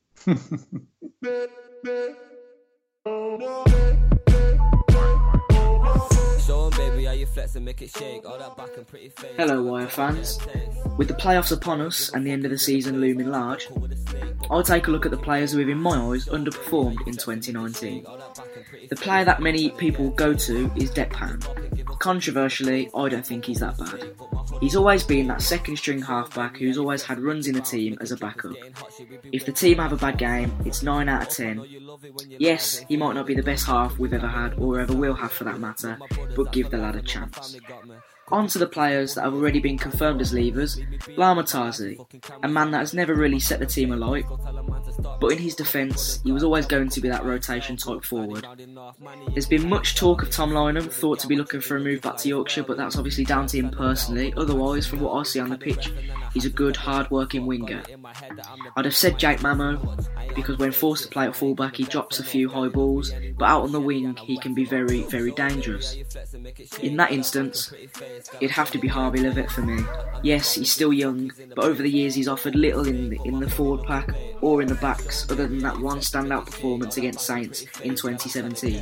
Hello, Wire fans. With the playoffs upon us and the end of the season looming large, I'll take a look at the players who have, in my eyes, underperformed in twenty nineteen. The player that many people go to is Dekpan. Controversially, I don't think he's that bad. He's always been that second string halfback who's always had runs in the team as a backup. If the team have a bad game, it's nine out of ten. Yes, he might not be the best half we've ever had or ever will have for that matter, but give the lad a chance. On to the players that have already been confirmed as leavers. Lamatazi, a man that has never really set the team alight, but in his defence, he was always going to be that rotation type forward. There's been much talk of Tom Lynham, thought to be looking for a move back to Yorkshire, but that's obviously down to him personally. Otherwise, from what I see on the pitch, he's a good, hard-working winger. I'd have said Jake Mamo, because when forced to play at fullback, he drops a few high balls, but out on the wing, he can be very, very dangerous. In that instance, it'd have to be Harvey Levitt for me. Yes, he's still young, but over the years he's offered little in the, in the forward pack or in the backs, other than that one standout performance against Saints in twenty seventeen.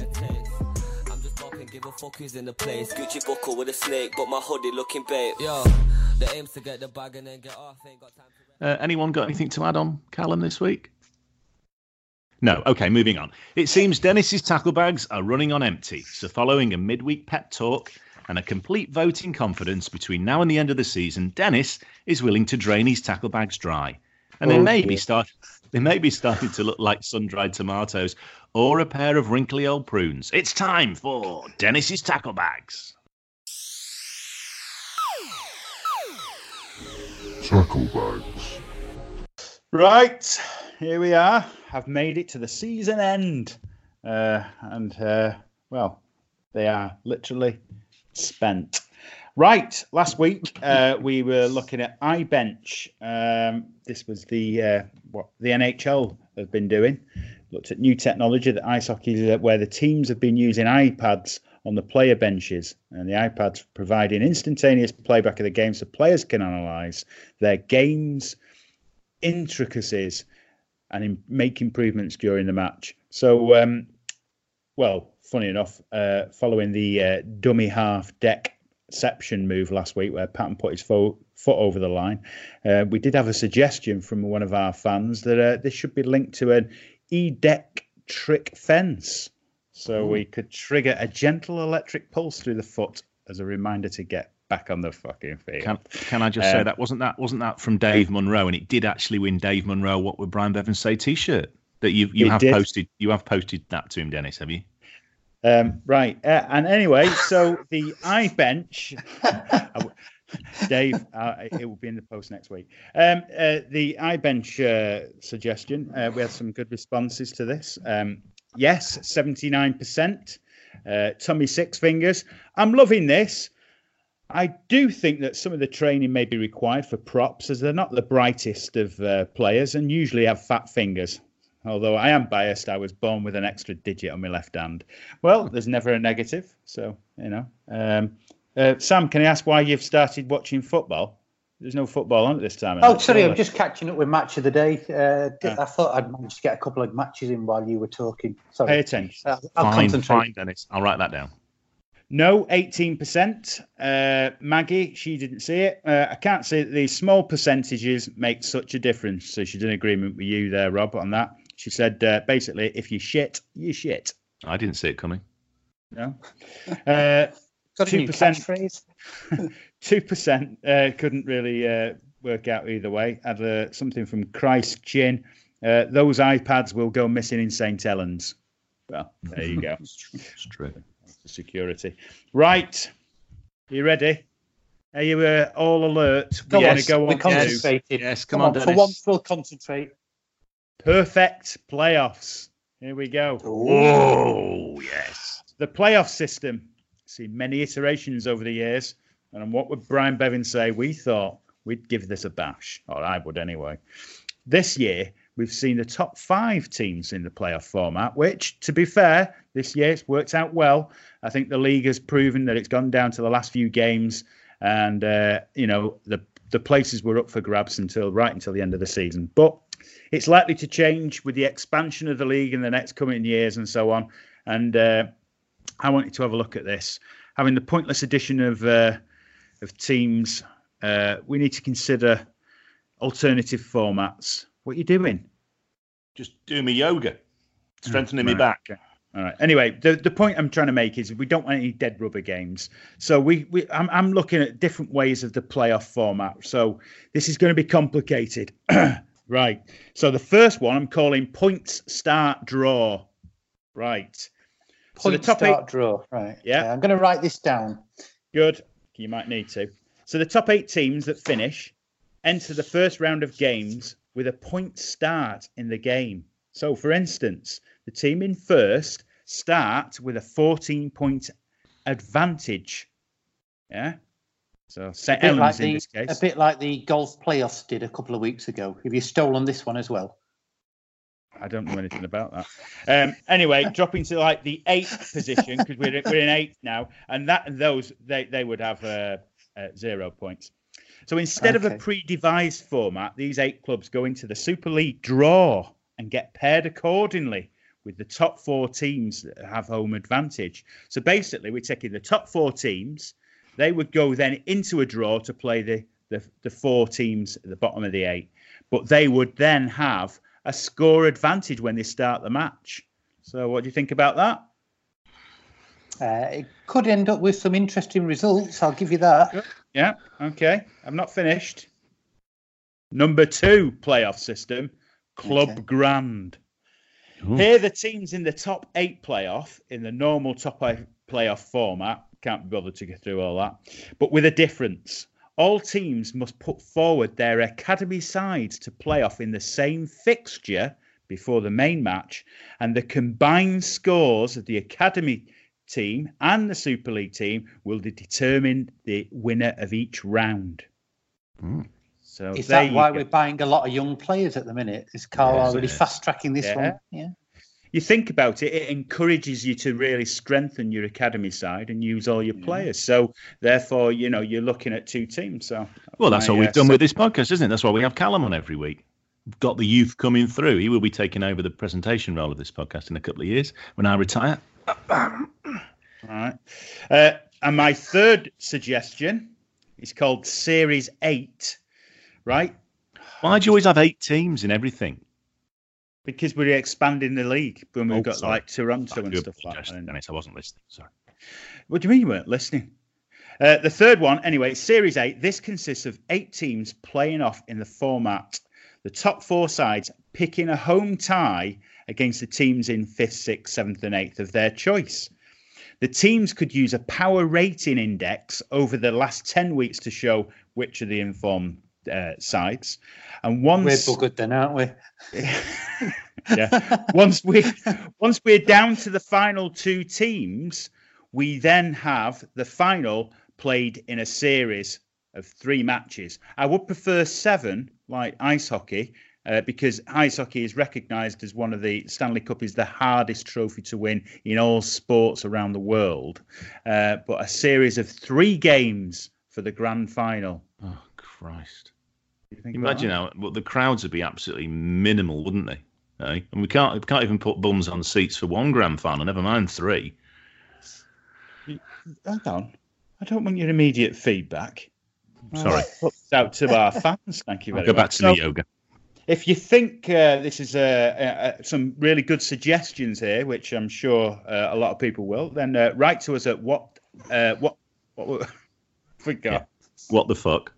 Gucci buckle with a snake, but my hoodie looking babe. Yo, the aim's to get the bag and then get off. Ain't got time to... Uh, anyone got anything to add on Callum this week? No. Okay, moving on. It seems Dennis's tackle bags are running on empty. So following a midweek pep talk and a complete vote in confidence between now and the end of the season, Dennis is willing to drain his tackle bags dry. And they, oh, may be start, they may be starting to look like sun-dried tomatoes or a pair of wrinkly old prunes. It's time for Dennis's tackle bags. Tackle bags. Right, here we are. I've made it to the season end. Uh, and, uh, well, they are literally spent. Right, last week uh, we were looking at iBench. Um, this was the uh, what the N H L have been doing. Looked at new technology that ice hockey, where the teams have been using iPads on the player benches, and the iPads providing instantaneous playback of the game so players can analyse their game's intricacies and in, make improvements during the match. So, um, well, funny enough, uh, following the uh, dummy half deck Ception move last week where Patton put his fo- foot over the line, uh, we did have a suggestion from one of our fans that uh, this should be linked to an E-deck trick fence, so Ooh. we could trigger a gentle electric pulse through the foot as a reminder to get back on the fucking field. Can, can I just um, say that wasn't that wasn't that from Dave Munro, and it did actually win Dave Munro What Would Brian Bevan Say t-shirt that you you have did. posted you have posted that to him, Dennis, have you? Um, right, uh, and anyway, so the iBench, Dave, uh, it will be in the post next week. Um, uh, the iBench uh, suggestion, uh, we had some good responses to this. Um, yes, seventy-nine percent. Uh, Tommy Six Fingers, I'm loving this. I do think that some of the training may be required for props, as they're not the brightest of uh, players and usually have fat fingers. Although I am biased, I was born with an extra digit on my left hand. Well, there's never a negative. So, you know. Um, uh, Sam, can I ask why you've started watching football? There's no football on at this time. Oh, sorry, I'm just catching up with Match of the Day. Uh, yeah. I thought I'd managed to get a couple of matches in while you were talking. Sorry. Pay attention. Uh, I'll fine, concentrate. fine, Dennis. I'll write that down. No, eighteen percent. Uh, Maggie, she didn't see it. Uh, I can't say that these small percentages make such a difference. So she's in agreement with you there, Rob, on that. She said, uh, basically, if you shit, you shit. I didn't see it coming. No. Uh, Got a new catchphrase. two percent uh, couldn't really uh, work out either way. Had uh, something from Christ Chin. Uh, those iPads will go missing in Saint Helens. Well, there you go. It's true. Security. Right. You ready? Are you uh, all alert? Go We're on, going to go we're on concentrated. Yes, come, come on, on for once we'll concentrate. Perfect playoffs. Here we go. Oh, yes. The playoff system. Seen many iterations over the years. And what would Brian Bevan say? We thought we'd give this a bash. Or I would anyway. This year, we've seen the top five teams in the playoff format, which, to be fair, this year it's worked out well. I think the league has proven that it's gone down to the last few games. And, uh, you know, the the places were up for grabs until right until the end of the season. But it's likely to change with the expansion of the league in the next coming years and so on. And uh, I want you to have a look at this. Having the pointless addition of uh, of teams, uh, we need to consider alternative formats. What are you doing? Just doing my yoga, strengthening Oh, my right, back. okay. All right. Anyway, the, the point I'm trying to make is we don't want any dead rubber games. So we, we I'm, I'm looking at different ways of the playoff format. So this is going to be complicated. Right. So the first one I'm calling points, start, draw. Right. So Point the top start eight, draw. Right. Yeah. Okay, I'm going to write this down. Good. You might need to. So the top eight teams that finish enter the first round of games with a point start in the game. So, for instance, the team in first start with a fourteen-point advantage. Yeah. So Saint A bit, Helens like in the, this case. a bit like the golf playoffs did a couple of weeks ago. Have you stolen this one as well? I don't know anything about that. Um, anyway, dropping to like the eighth position because we're we're in eighth now, and that and those they they would have uh, uh, zero points. So instead of a Okay. pre-devised format, these eight clubs go into the Super League draw and get paired accordingly with the top four teams that have home advantage. So basically, we're taking the top four teams. They would go then into a draw to play the the, the four teams at the bottom of the eight, but they would then have a score advantage when they start the match. So what do you think about that? Uh, it could end up with some interesting results. I'll give you that. Yeah, okay. I'm not finished. Number two playoff system, Club Okay. Grand. Here, the teams in the top eight playoff, in the normal top eight playoff format, can't be bothered to get through all that, but with a difference. All teams must put forward their academy sides to play off in the same fixture before the main match, and the combined scores of the academy team and the Super League team will determine the winner of each round. So Is there that you why go. we're buying a lot of young players at the minute? Is Carl Yeah, already yeah. fast tracking this Yeah. one? Yeah. You think about it, it encourages you to really strengthen your academy side and use all your players. So therefore, you know, you're looking at two teams. So Well, that's my, what we've uh, done so- with this podcast, isn't it? That's why we have Callum on every week. We've got the youth coming through. He will be taking over the presentation role of this podcast in a couple of years when I retire. All right. Uh, and my third suggestion is called Series eight, right? Why do you always have eight teams in everything? Because we're expanding the league when we've Oh, got sorry. like Toronto I and do stuff like apologise, that. Dennis, I wasn't listening. Sorry. What do you mean you weren't listening? Uh, the third one, anyway, Series eight. This consists of eight teams playing off in the format. The top four sides picking a home tie against the teams in fifth, sixth, seventh, and eighth of their choice. The teams could use a power rating index over the last ten weeks to show which are the informed uh, sides. And once We're buggered then, aren't we? yeah. Once we once we're down to the final two teams, we then have the final played in a series of three matches. I would prefer seven, like ice hockey, uh, because ice hockey is recognised as one of the Stanley Cup is the hardest trophy to win in all sports around the world. Uh, but a series of three games for the grand final. Oh, Christ. You think about Imagine that? how well, the crowds would be absolutely minimal, wouldn't they? Eh? And we can't we can't even put bums on seats for one grand final, never mind three. Hang on. I don't want your immediate feedback. Sorry. I'll put this out to our fans. Thank you I'll very go much. back to So, the yoga. if you think uh, this is uh, uh, some really good suggestions here, which I'm sure uh, a lot of people will, then uh, write to us at what uh, what what forgot. What the fuck?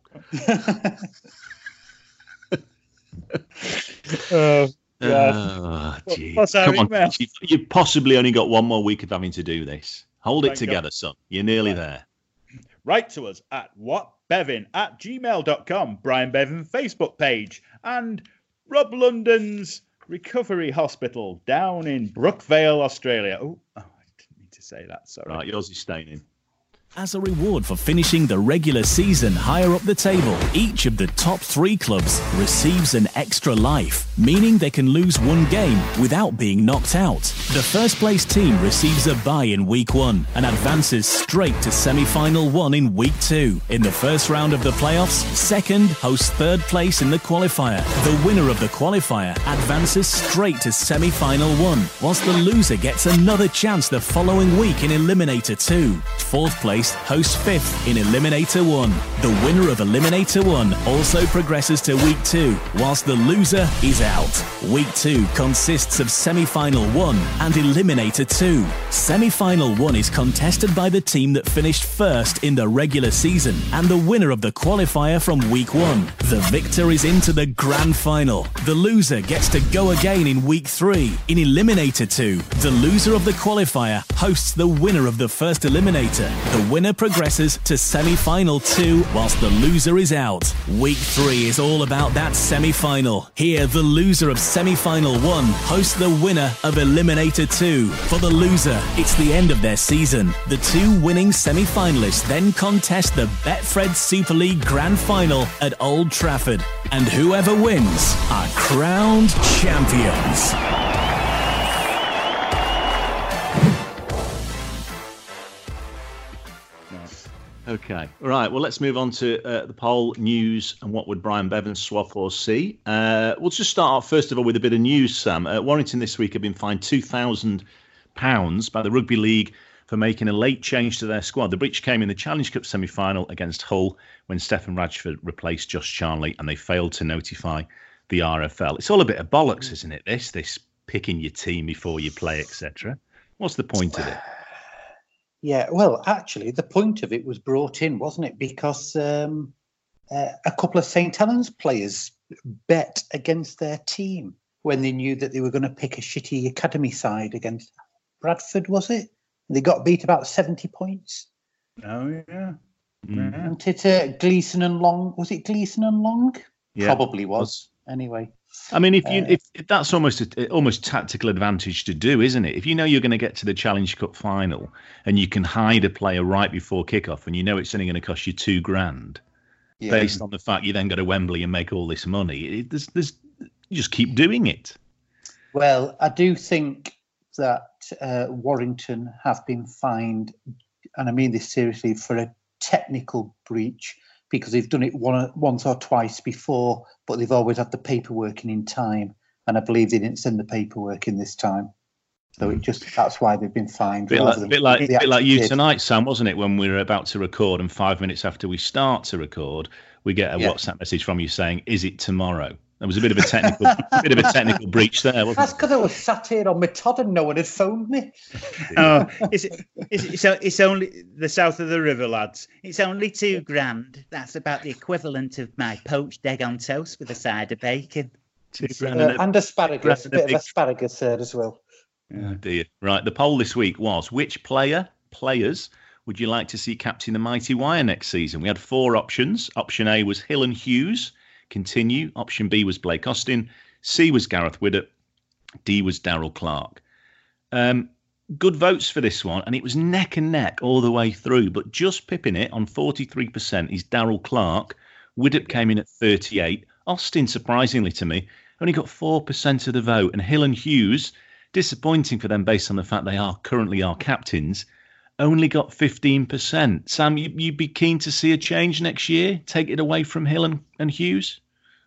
Oh, God. Oh, What- gee. what's our Come on, email? you, you've possibly only got one more week of having to do this. Hold it Thank God. together, son. You're nearly there. Write to us at whatbevin at gmail dot com, Brian Bevan Facebook page, and Rob London's Recovery Hospital down in Brookvale, Australia. Oh, oh, I didn't mean to say that. Sorry. Right, yours is staying in. As a reward for finishing the regular season higher up the table, each of the top three clubs receives an extra life, meaning they can lose one game without being knocked out. The first place team receives a bye in week one and advances straight to semi-final one in week two. In the first round of the playoffs, second hosts third place in the qualifier. The winner of the qualifier advances straight to semi-final one, whilst the loser gets another chance the following week in Eliminator two. Fourth place hosts fifth in Eliminator one. The winner of Eliminator one also progresses to week two, whilst the loser is out. Week two consists of semi-final one and Eliminator two. Semi-final one is contested by the team that finished first in the regular season and the winner of the qualifier from week one. The victor is into the grand final. The loser gets to go again in week three. In Eliminator two, the loser of the qualifier hosts the winner of the first Eliminator. The winner progresses to semi-final two, whilst the loser is out. Week three is all about that semi-final. Here, the loser of semi-final one hosts the winner of Eliminator two. For the loser, it's the end of their season. The two winning semi-finalists then contest the Betfred Super League Grand Final at Old Trafford. And whoever wins are crowned champions. Okay. All right. Well, let's move on to uh, the poll news and what would Brian Bevan swap or see. Uh, we'll just start off, first of all, with a bit of news, Sam. Uh, Warrington this week have been fined two thousand pounds by the Rugby League for making a late change to their squad. The breach came in the Challenge Cup semi-final against Hull when Stephen Radford replaced Josh Charnley and they failed to notify the R F L. It's all a bit of bollocks, isn't it, this? This picking your team before you play, et cetera. What's the point of it? Yeah, well, actually, the point of it was brought in, wasn't it? Because um, uh, a couple of Saint Helens players bet against their team when they knew that they were going to pick a shitty academy side against Bradford, was it? They got beat about seventy points. Oh, yeah. Mm. And it uh, Gleeson and Long, was it Gleeson and Long? Yeah, Probably was. Anyway. I mean, if you Uh, if, if that's almost a, almost tactical advantage to do, isn't it? If you know you're going to get to the Challenge Cup final and you can hide a player right before kickoff, and you know it's only going to cost you two grand, Yeah. based on the fact you then go to Wembley and make all this money, it, there's, there's, you just keep doing it. Well, I do think that uh, Warrington have been fined, and I mean this seriously, for a technical breach, because they've done it one, once or twice before, but they've always had the paperwork in in time, and I believe they didn't send the paperwork in this time. So it just that's why they've been fined. Bit like, bit like, bit like you did. tonight, Sam, wasn't it? When we were about to record, and five minutes after we start to record, we get a Yeah. WhatsApp message from you saying, "Is it tomorrow?" There was a bit of a technical, bit of a technical breach there, wasn't That's it? because I was sat here on my Todd and no one had phoned me. Oh, it's, it's, it's, it's only the south of the river, lads. It's only two grand. That's about the equivalent of my poached egg on toast with a side of bacon. Two Uh, and asparagus, a bit of asparagus there as well. Oh dear. Right. The poll this week was: which player, players, would you like to see captain the Mighty Wire next season? We had four options. Option A was Hill and Hughes, continue. Option B was Blake Austin. C was Gareth Widdop. D was Darryl Clark. Um, good votes for this one, and it was neck and neck all the way through. But just pipping it on forty-three percent is Darryl Clark. Widdop came in at thirty-eight. Austin, surprisingly to me, only got four percent of the vote, and Hill and Hughes, disappointing for them based on the fact they are currently our captains, only got fifteen percent. Sam, you, you'd be keen to see a change next year? Take it away from Hill and, and Hughes?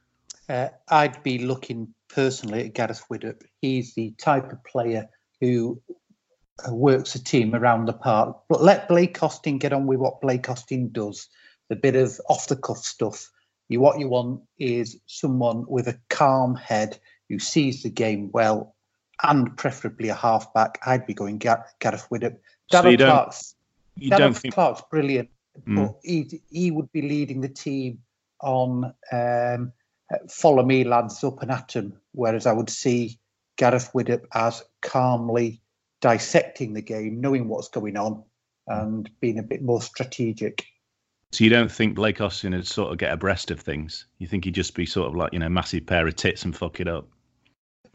Uh, I'd be looking personally at Gareth Widdop. He's the type of player who uh, works a team around the park. But let Blake Austin get on with what Blake Austin does, the bit of off-the-cuff stuff. You, what you want is someone with a calm head who sees the game well, and preferably a halfback. I'd be going Gar- Gareth Widdop. So Darren you don't- Clark's, you Darren don't think- Clark's brilliant, Mm. but he he would be leading the team on um, follow me lads up and at 'em, whereas I would see Gareth Widdop as calmly dissecting the game, knowing what's going on, and being a bit more strategic. So you don't think Blake Austin would sort of get abreast of things? You think he'd just be sort of like, you know, massive pair of tits and fuck it up?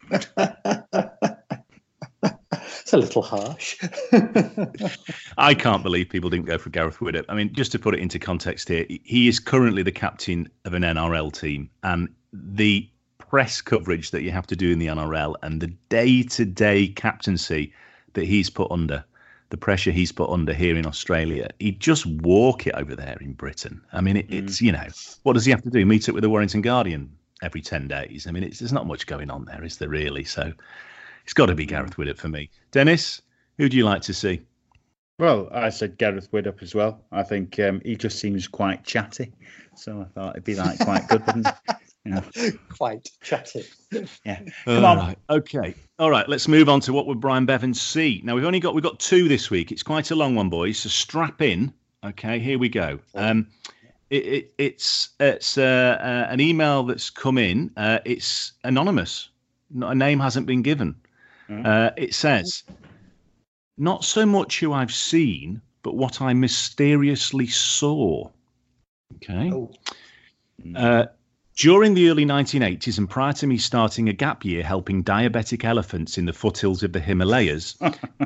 It's a little harsh. I can't believe people didn't go for Gareth Widdop. I mean, just to put it into context here, he is currently the captain of an N R L team, and the press coverage that you have to do in the N R L and the day-to-day captaincy that he's put under, the pressure he's put under here in Australia, he'd just walk it over there in Britain. I mean, it, it's, you know, what does he have to do? Meet up with the Warrington Guardian every ten days? I mean, it's, there's not much going on there, is there really? So it's got to be Gareth Widdop for me. Dennis, who do you like to see? Well, I said Gareth Widdop as well. I think um, he just seems quite chatty. So I thought it'd be like quite good, wouldn't it? You know. Quite chatty. Yeah. Come Come on. on. Right. Okay. All right. Let's move on to what would Brian Bevan see. Now we've only got we've got two this week. It's quite a long one, boys. So strap in. Okay. Here we go. Um, it, it, it's it's uh, uh, an email that's come in. Uh, it's anonymous. Not, a name hasn't been given. Uh, it says, "Not so much who I've seen, but what I mysteriously saw." Okay. Oh. Uh, during the early nineteen eighties and prior to me starting a gap year helping diabetic elephants in the foothills of the Himalayas,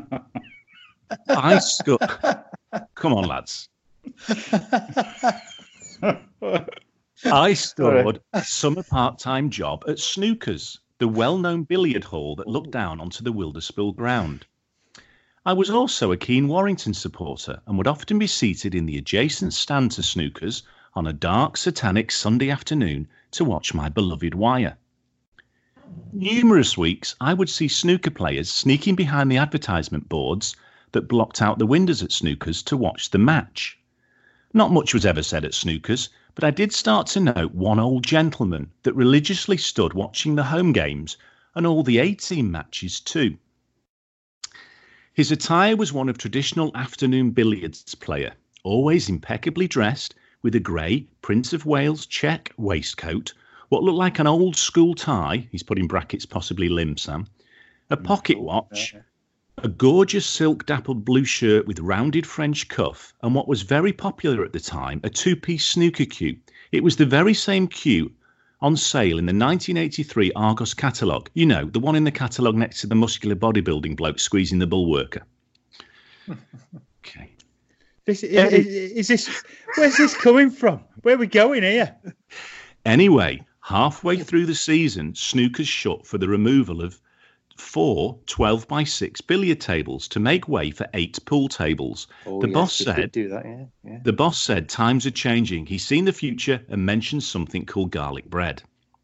I scored. Come on, lads. I scored a summer part-time job at Snookers, the well-known billiard hall that looked down onto the Wilderspill ground. I was also a keen Warrington supporter and would often be seated in the adjacent stand to Snookers on a dark, satanic Sunday afternoon to watch my beloved Wire. Numerous weeks I would see snooker players sneaking behind the advertisement boards that blocked out the windows at Snookers to watch the match. Not much was ever said at Snookers, but I did start to note one old gentleman that religiously stood watching the home games and all the eighteen matches too. His attire was one of traditional afternoon billiards player, always impeccably dressed with a grey Prince of Wales check waistcoat, what looked like an old school tie, he's put in brackets possibly Lim Sam, a pocket watch, a gorgeous silk dappled blue shirt with rounded French cuff, and what was very popular at the time, a two-piece snooker cue. It was the very same cue on sale in the nineteen eighty-three Argos catalogue. You know, the one in the catalogue next to the muscular bodybuilding bloke squeezing the bullworker. Okay. This, is, is, is this, where's this coming from? Where are we going here? Anyway, halfway through the season, Snookers shut for the removal of four twelve by six billiard tables to make way for eight pool tables. Oh, the yes, boss we said, did do that, yeah, yeah. The boss said times are changing. He's seen the future and mentioned something called garlic bread.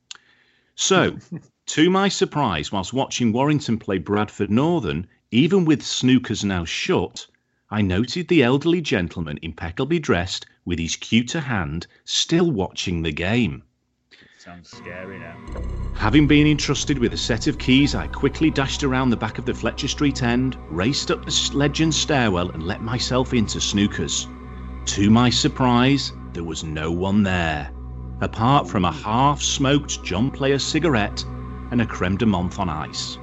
So, to my surprise, whilst watching Warrington play Bradford Northern, even with Snookers now shut, I noted the elderly gentleman impeccably dressed with his cue to hand, still watching the game. Sounds scary now. Having been entrusted with a set of keys, I quickly dashed around the back of the Fletcher Street end, raced up the legend stairwell and let myself into Snookers. To my surprise, there was no one there, apart from a half-smoked John Player cigarette and a creme de menthe on ice.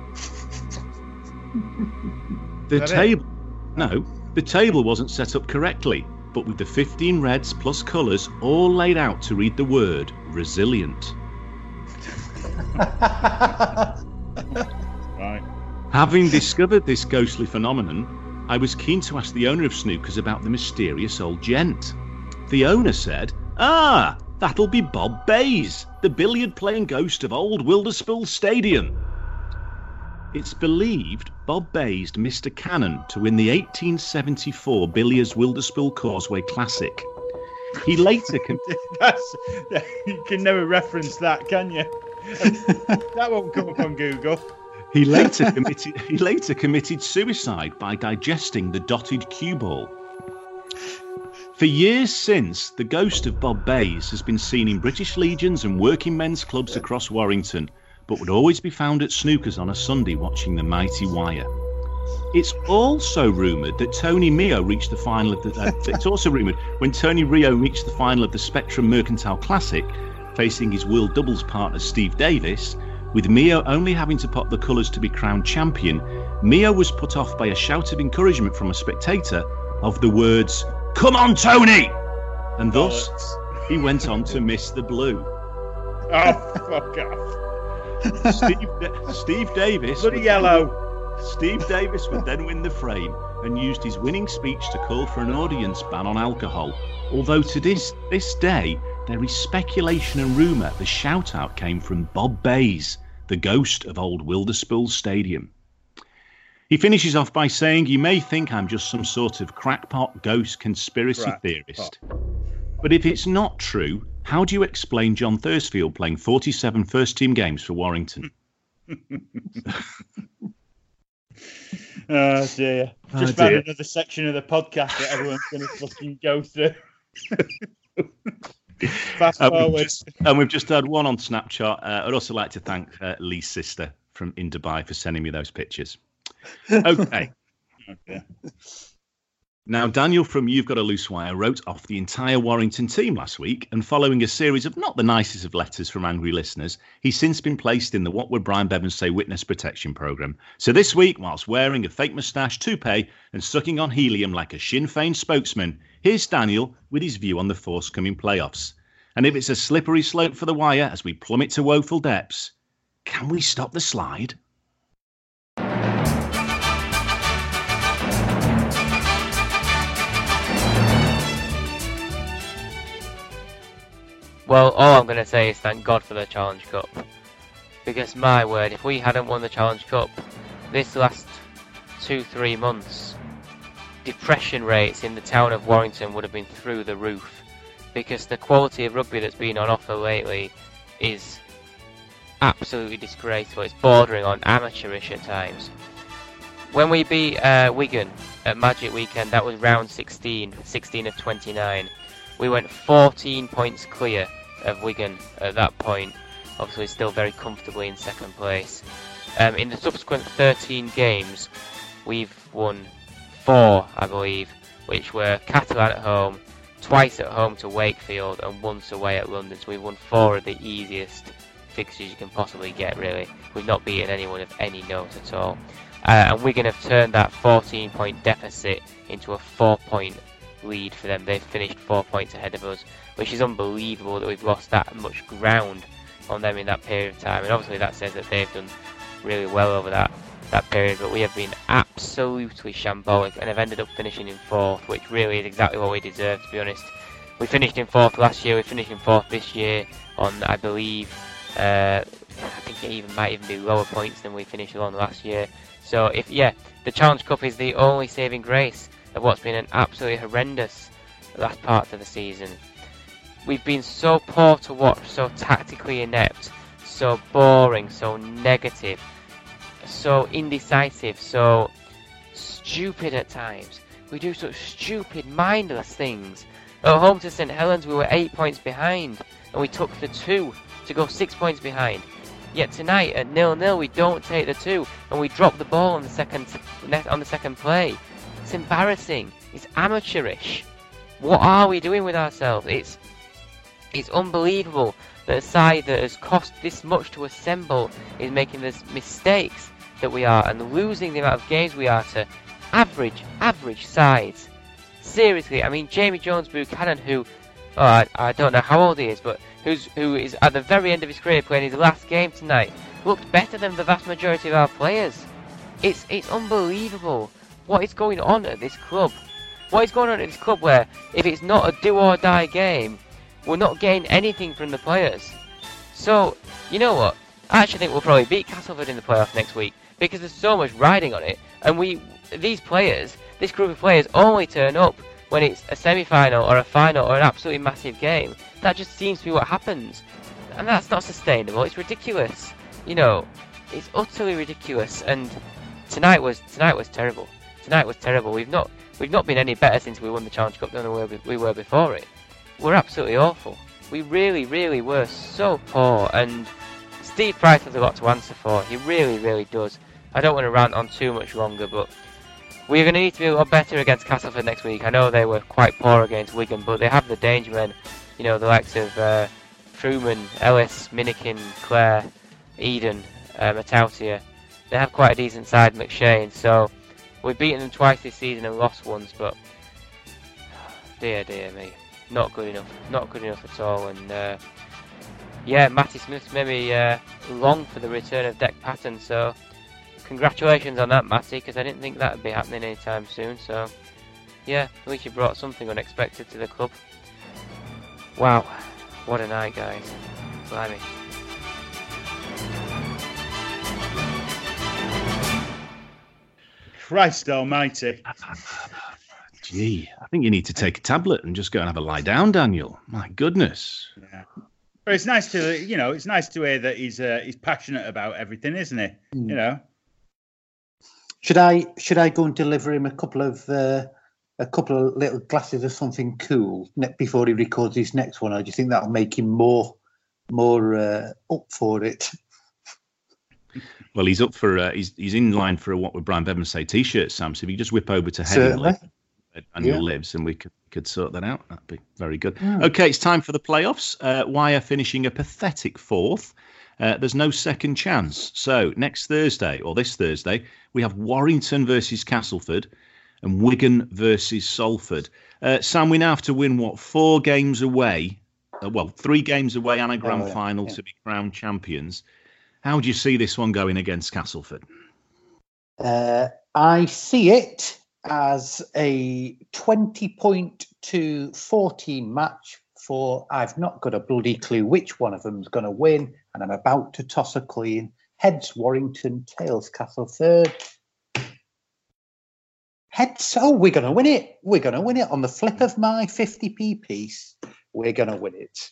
The table... No, the table wasn't set up correctly, but with the fifteen reds plus colours all laid out to read the word resilient. Right. Having discovered this ghostly phenomenon, I was keen to ask the owner of Snookers about the mysterious old gent. The owner said, "Ah, that'll be Bob Bays, the billiard-playing ghost of old Wilderspill Stadium." It's believed Bob Bays Mister Cannon to win the eighteen seventy-four Billiards Wilderspill Causeway Classic. He later... Com- That's, you can never reference that, can you? That won't come up on Google. He later committed he later committed suicide by digesting the dotted cue ball. For years since, the ghost of Bob Bays has been seen in British Legions and working men's clubs across Warrington, but would always be found at Snookers on a Sunday watching the mighty Wire. It's also rumoured that Tony Meo reached the final of the... Uh, it's also rumoured when Tony Rio reached the final of the Spectrum Mercantile Classic, facing his world doubles partner Steve Davis, with Meo only having to pot the colours to be crowned champion, Meo was put off by a shout of encouragement from a spectator of the words, "Come on, Tony!" And thus, he went on to miss the blue. Oh, fuck off. Steve, da- Steve Davis. Bloody would yellow. Then, Steve Davis would then win the frame and used his winning speech to call for an audience ban on alcohol. Although to this this day, there is speculation and rumour the shout-out came from Bob Bays, the ghost of old Wilderspool Stadium. He finishes off by saying, "You may think I'm just some sort of crackpot ghost conspiracy Crackpot. theorist. But if it's not true, how do you explain John Thursfield playing forty-seven first-team games for Warrington?" Oh dear. Oh, Just found dear. another section of the podcast that everyone's going to fucking go through. Fast And we've, forward. just, and we've just had one on Snapchat. Uh, I'd also like to thank uh, Lee's sister from in Dubai for sending me those pictures. Okay. Okay. Now, Daniel from You've Got a Loose Wire wrote off the entire Warrington team last week, and following a series of not the nicest of letters from angry listeners, he's since been placed in the What Would Brian Bevans Say Witness Protection Programme. So this week, whilst wearing a fake moustache, toupee, and sucking on helium like a Sinn Féin spokesman, here's Daniel with his view on the forthcoming playoffs. And if it's a slippery slope for the Wire as we plummet to woeful depths, can we stop the slide? Well, all I'm going to say is thank God for the Challenge Cup. Because, my word, if we hadn't won the Challenge Cup this last two, three months, depression rates in the town of Warrington would have been through the roof. Because the quality of rugby that's been on offer lately is absolutely disgraceful. It's bordering on amateurish at times. When we beat uh, Wigan at Magic Weekend, that was round sixteen, sixteen of twenty-nine. We went fourteen points clear of Wigan at that point. Obviously still very comfortably in second place. Um, in the subsequent thirteen games, we've won four, I believe, which were Catalan at home, twice at home to Wakefield, and once away at London. So we've won four of the easiest fixtures you can possibly get, really. We've not beaten anyone of any note at all. Uh, and Wigan have turned that fourteen point deficit into a four point lead for them. They've finished four points ahead of us, which is unbelievable that we've lost that much ground on them in that period of time. And obviously that says that they've done really well over that, that period, but we have been absolutely shambolic and have ended up finishing in fourth, which really is exactly what we deserve, to be honest. We finished in fourth last year, we finished in fourth this year on, I believe, uh, I think it even might even be lower points than we finished on last year. So if, yeah, the Challenge Cup is the only saving grace of what's been an absolutely horrendous last part of the season. We've been so poor to watch, so tactically inept, so boring, so negative, so indecisive, so stupid at times. We do such stupid, mindless things. At home to St Helens, we were eight points behind, and we took the two to go six points behind. Yet tonight at nil nil, we don't take the two, and we drop the ball on the second on the second play. It's embarrassing. It's amateurish. What are we doing with ourselves? It's it's unbelievable that a side that has cost this much to assemble is making the mistakes that we are and losing the amount of games we are to average, average sides. Seriously, I mean, Jamie Jones-Buchanan, who, oh, I, I don't know how old he is, but who's who is at the very end of his career playing his last game tonight, looked better than the vast majority of our players. It's it's unbelievable what is going on at this club. What is going on at this club where, if it's not a do-or-die game, we're not getting anything from the players. So, you know what? I actually think we'll probably beat Castleford in the playoff next week, because there's so much riding on it, and we, these players, this group of players only turn up when it's a semi-final or a final or an absolutely massive game. That just seems to be what happens. And that's not sustainable. It's ridiculous. You know, it's utterly ridiculous. And tonight was tonight was terrible. Tonight was terrible. We've not we've not been any better since we won the Challenge Cup than we were, we were before it. We're absolutely awful. We really, really were so poor. And Steve Price has a lot to answer for. He really, really does. I don't want to rant on too much longer, but we're going to need to be a lot better against Castleford next week. I know they were quite poor against Wigan, but they have the danger men. You know, the likes of uh, Truman, Ellis, Minikin, Clare, Eden, uh, Matautia. They have quite a decent side, McShane. So we've beaten them twice this season and lost once, but dear, dear me, not good enough. Not good enough at all. And uh, yeah, Matty Smith maybe uh, long for the return of Dec Patton, so congratulations on that, Matty, because I didn't think that would be happening anytime soon. So yeah, at least you brought something unexpected to the club. Wow, what a night, guys. Blimey. Christ almighty. Gee, I think you need to take a tablet and just go and have a lie down, Daniel. My goodness. Yeah. But it's nice to, you know, it's nice to hear that he's uh, he's passionate about everything, isn't he? Mm. You know. Should I should I go and deliver him a couple of uh, a couple of little glasses of something cool before he records his next one, or do you think that'll make him more more uh, up for it? Well, he's up for uh, he's he's in line for a What Would Brian Bevan Say t-shirt, Sam. So if you just whip over to Headingley and yeah. lives, and we could could sort that out. That'd be very good. Mm. Okay, it's time for the playoffs. Uh, Wire finishing a pathetic fourth. Uh, there's no second chance. So next Thursday, or this Thursday, we have Warrington versus Castleford and Wigan versus Salford. Uh, Sam, we now have to win, what, four games away? Uh, well, three games away and a grand oh, yeah. final yeah. to be crowned champions. How do you see this one going against Castleford? Uh, I see it as a twenty point to fourteen match for I've not got a bloody clue which one of them's going to win, and I'm about to toss a coin. Heads Warrington, tails Castleford. Heads, oh, we're going to win it. We're going to win it on the flip of my fifty p piece. We're going to win it.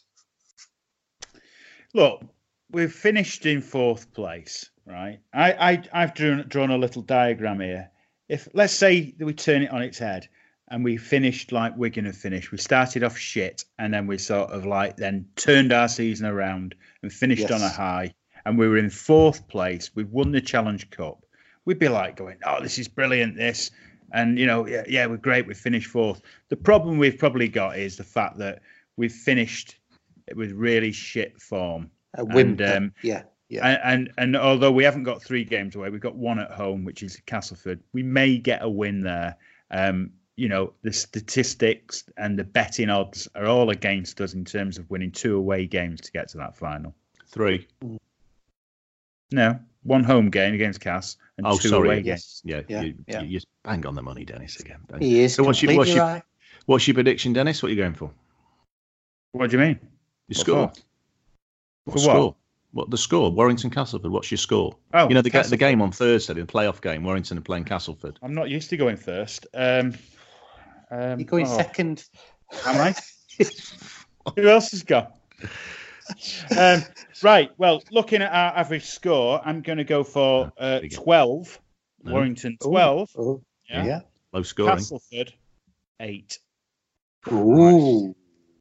Look, we've finished in fourth place, right? I, I, I've drawn, drawn a little diagram here. If, let's say that we turn it on its head and we finished like Wigan have finished. We started off shit and then we sort of like then turned our season around and finished yes. on a high, and we were in fourth place. We've won the Challenge Cup. We'd be like going, oh, this is brilliant, this. And, you know, yeah, yeah, we're great. We finished fourth. The problem we've probably got is the fact that we've finished with really shit form. A win, and, um, yeah. Yeah. And, and and although we haven't got three games away, we've got one at home, which is Castleford. We may get a win there. Um, you know, the statistics and the betting odds are all against us in terms of winning two away games to get to that final. Three. No, one home game against Cass and oh, two sorry. away yes. games. Yeah, yeah, you, yeah. you, you bang on the money, Dennis, again. He is so what's your, what's, your, right. what's your prediction, Dennis? What are you going for? What do you mean? Your score. For what score? What the score? Warrington Castleford. What's your score? Oh, you know the, ga- the game on Thursday, the playoff game. Warrington are playing Castleford. I'm not used to going first. Um, um, You're going oh. second. Am I? Who else has gone? um, right. Well, looking at our average score, I'm going to go for uh, twelve. No. Warrington twelve. Ooh, ooh. Yeah. yeah. Low scoring. Castleford eight. Ooh.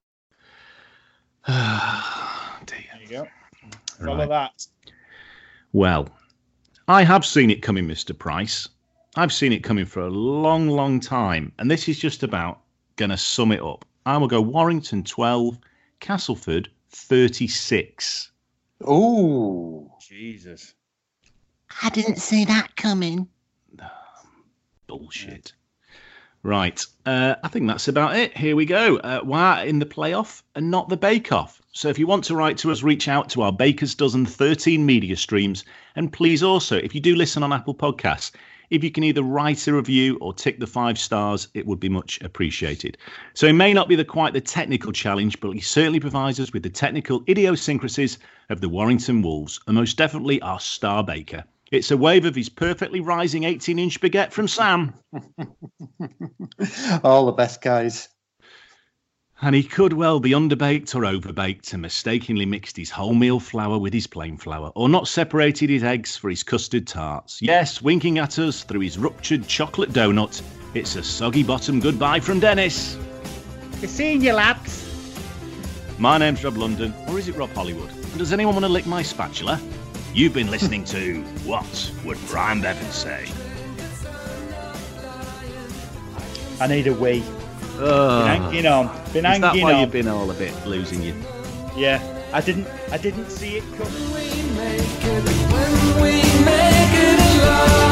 Dear. There you go. Follow right. that. Well, I have seen it coming, Mister Price. I've seen it coming for a long, long time. And this is just about going to sum it up. I will go Warrington twelve, Castleford thirty-six. Oh, Jesus. I didn't see that coming. Bullshit. Right. Uh, I think that's about it. Here we go. Uh, we're in the playoff and not the bake-off. So if you want to write to us, reach out to our Baker's Dozen thirteen media streams. And please also, if you do listen on Apple Podcasts, if you can either write a review or tick the five stars, it would be much appreciated. So it may not be the quite the technical challenge, but he certainly provides us with the technical idiosyncrasies of the Warrington Wolves, and most definitely our star baker. It's a wave of his perfectly rising eighteen-inch baguette from Sam. All the best, guys. And he could well be underbaked or overbaked and mistakenly mixed his wholemeal flour with his plain flour, or not separated his eggs for his custard tarts. Yes, winking at us through his ruptured chocolate donut, it's a soggy bottom goodbye from Dennis. Good seeing you, lads. My name's Rob London, or is it Rob Hollywood? Does anyone want to lick my spatula? You've been listening to What Would Brian Bevan Say? I need a wee. Uh, been hanging on. Been is hanging that why on. You've been all a bit losing you? Yeah, I didn't. I didn't see it coming. When we make it, when we make it alive.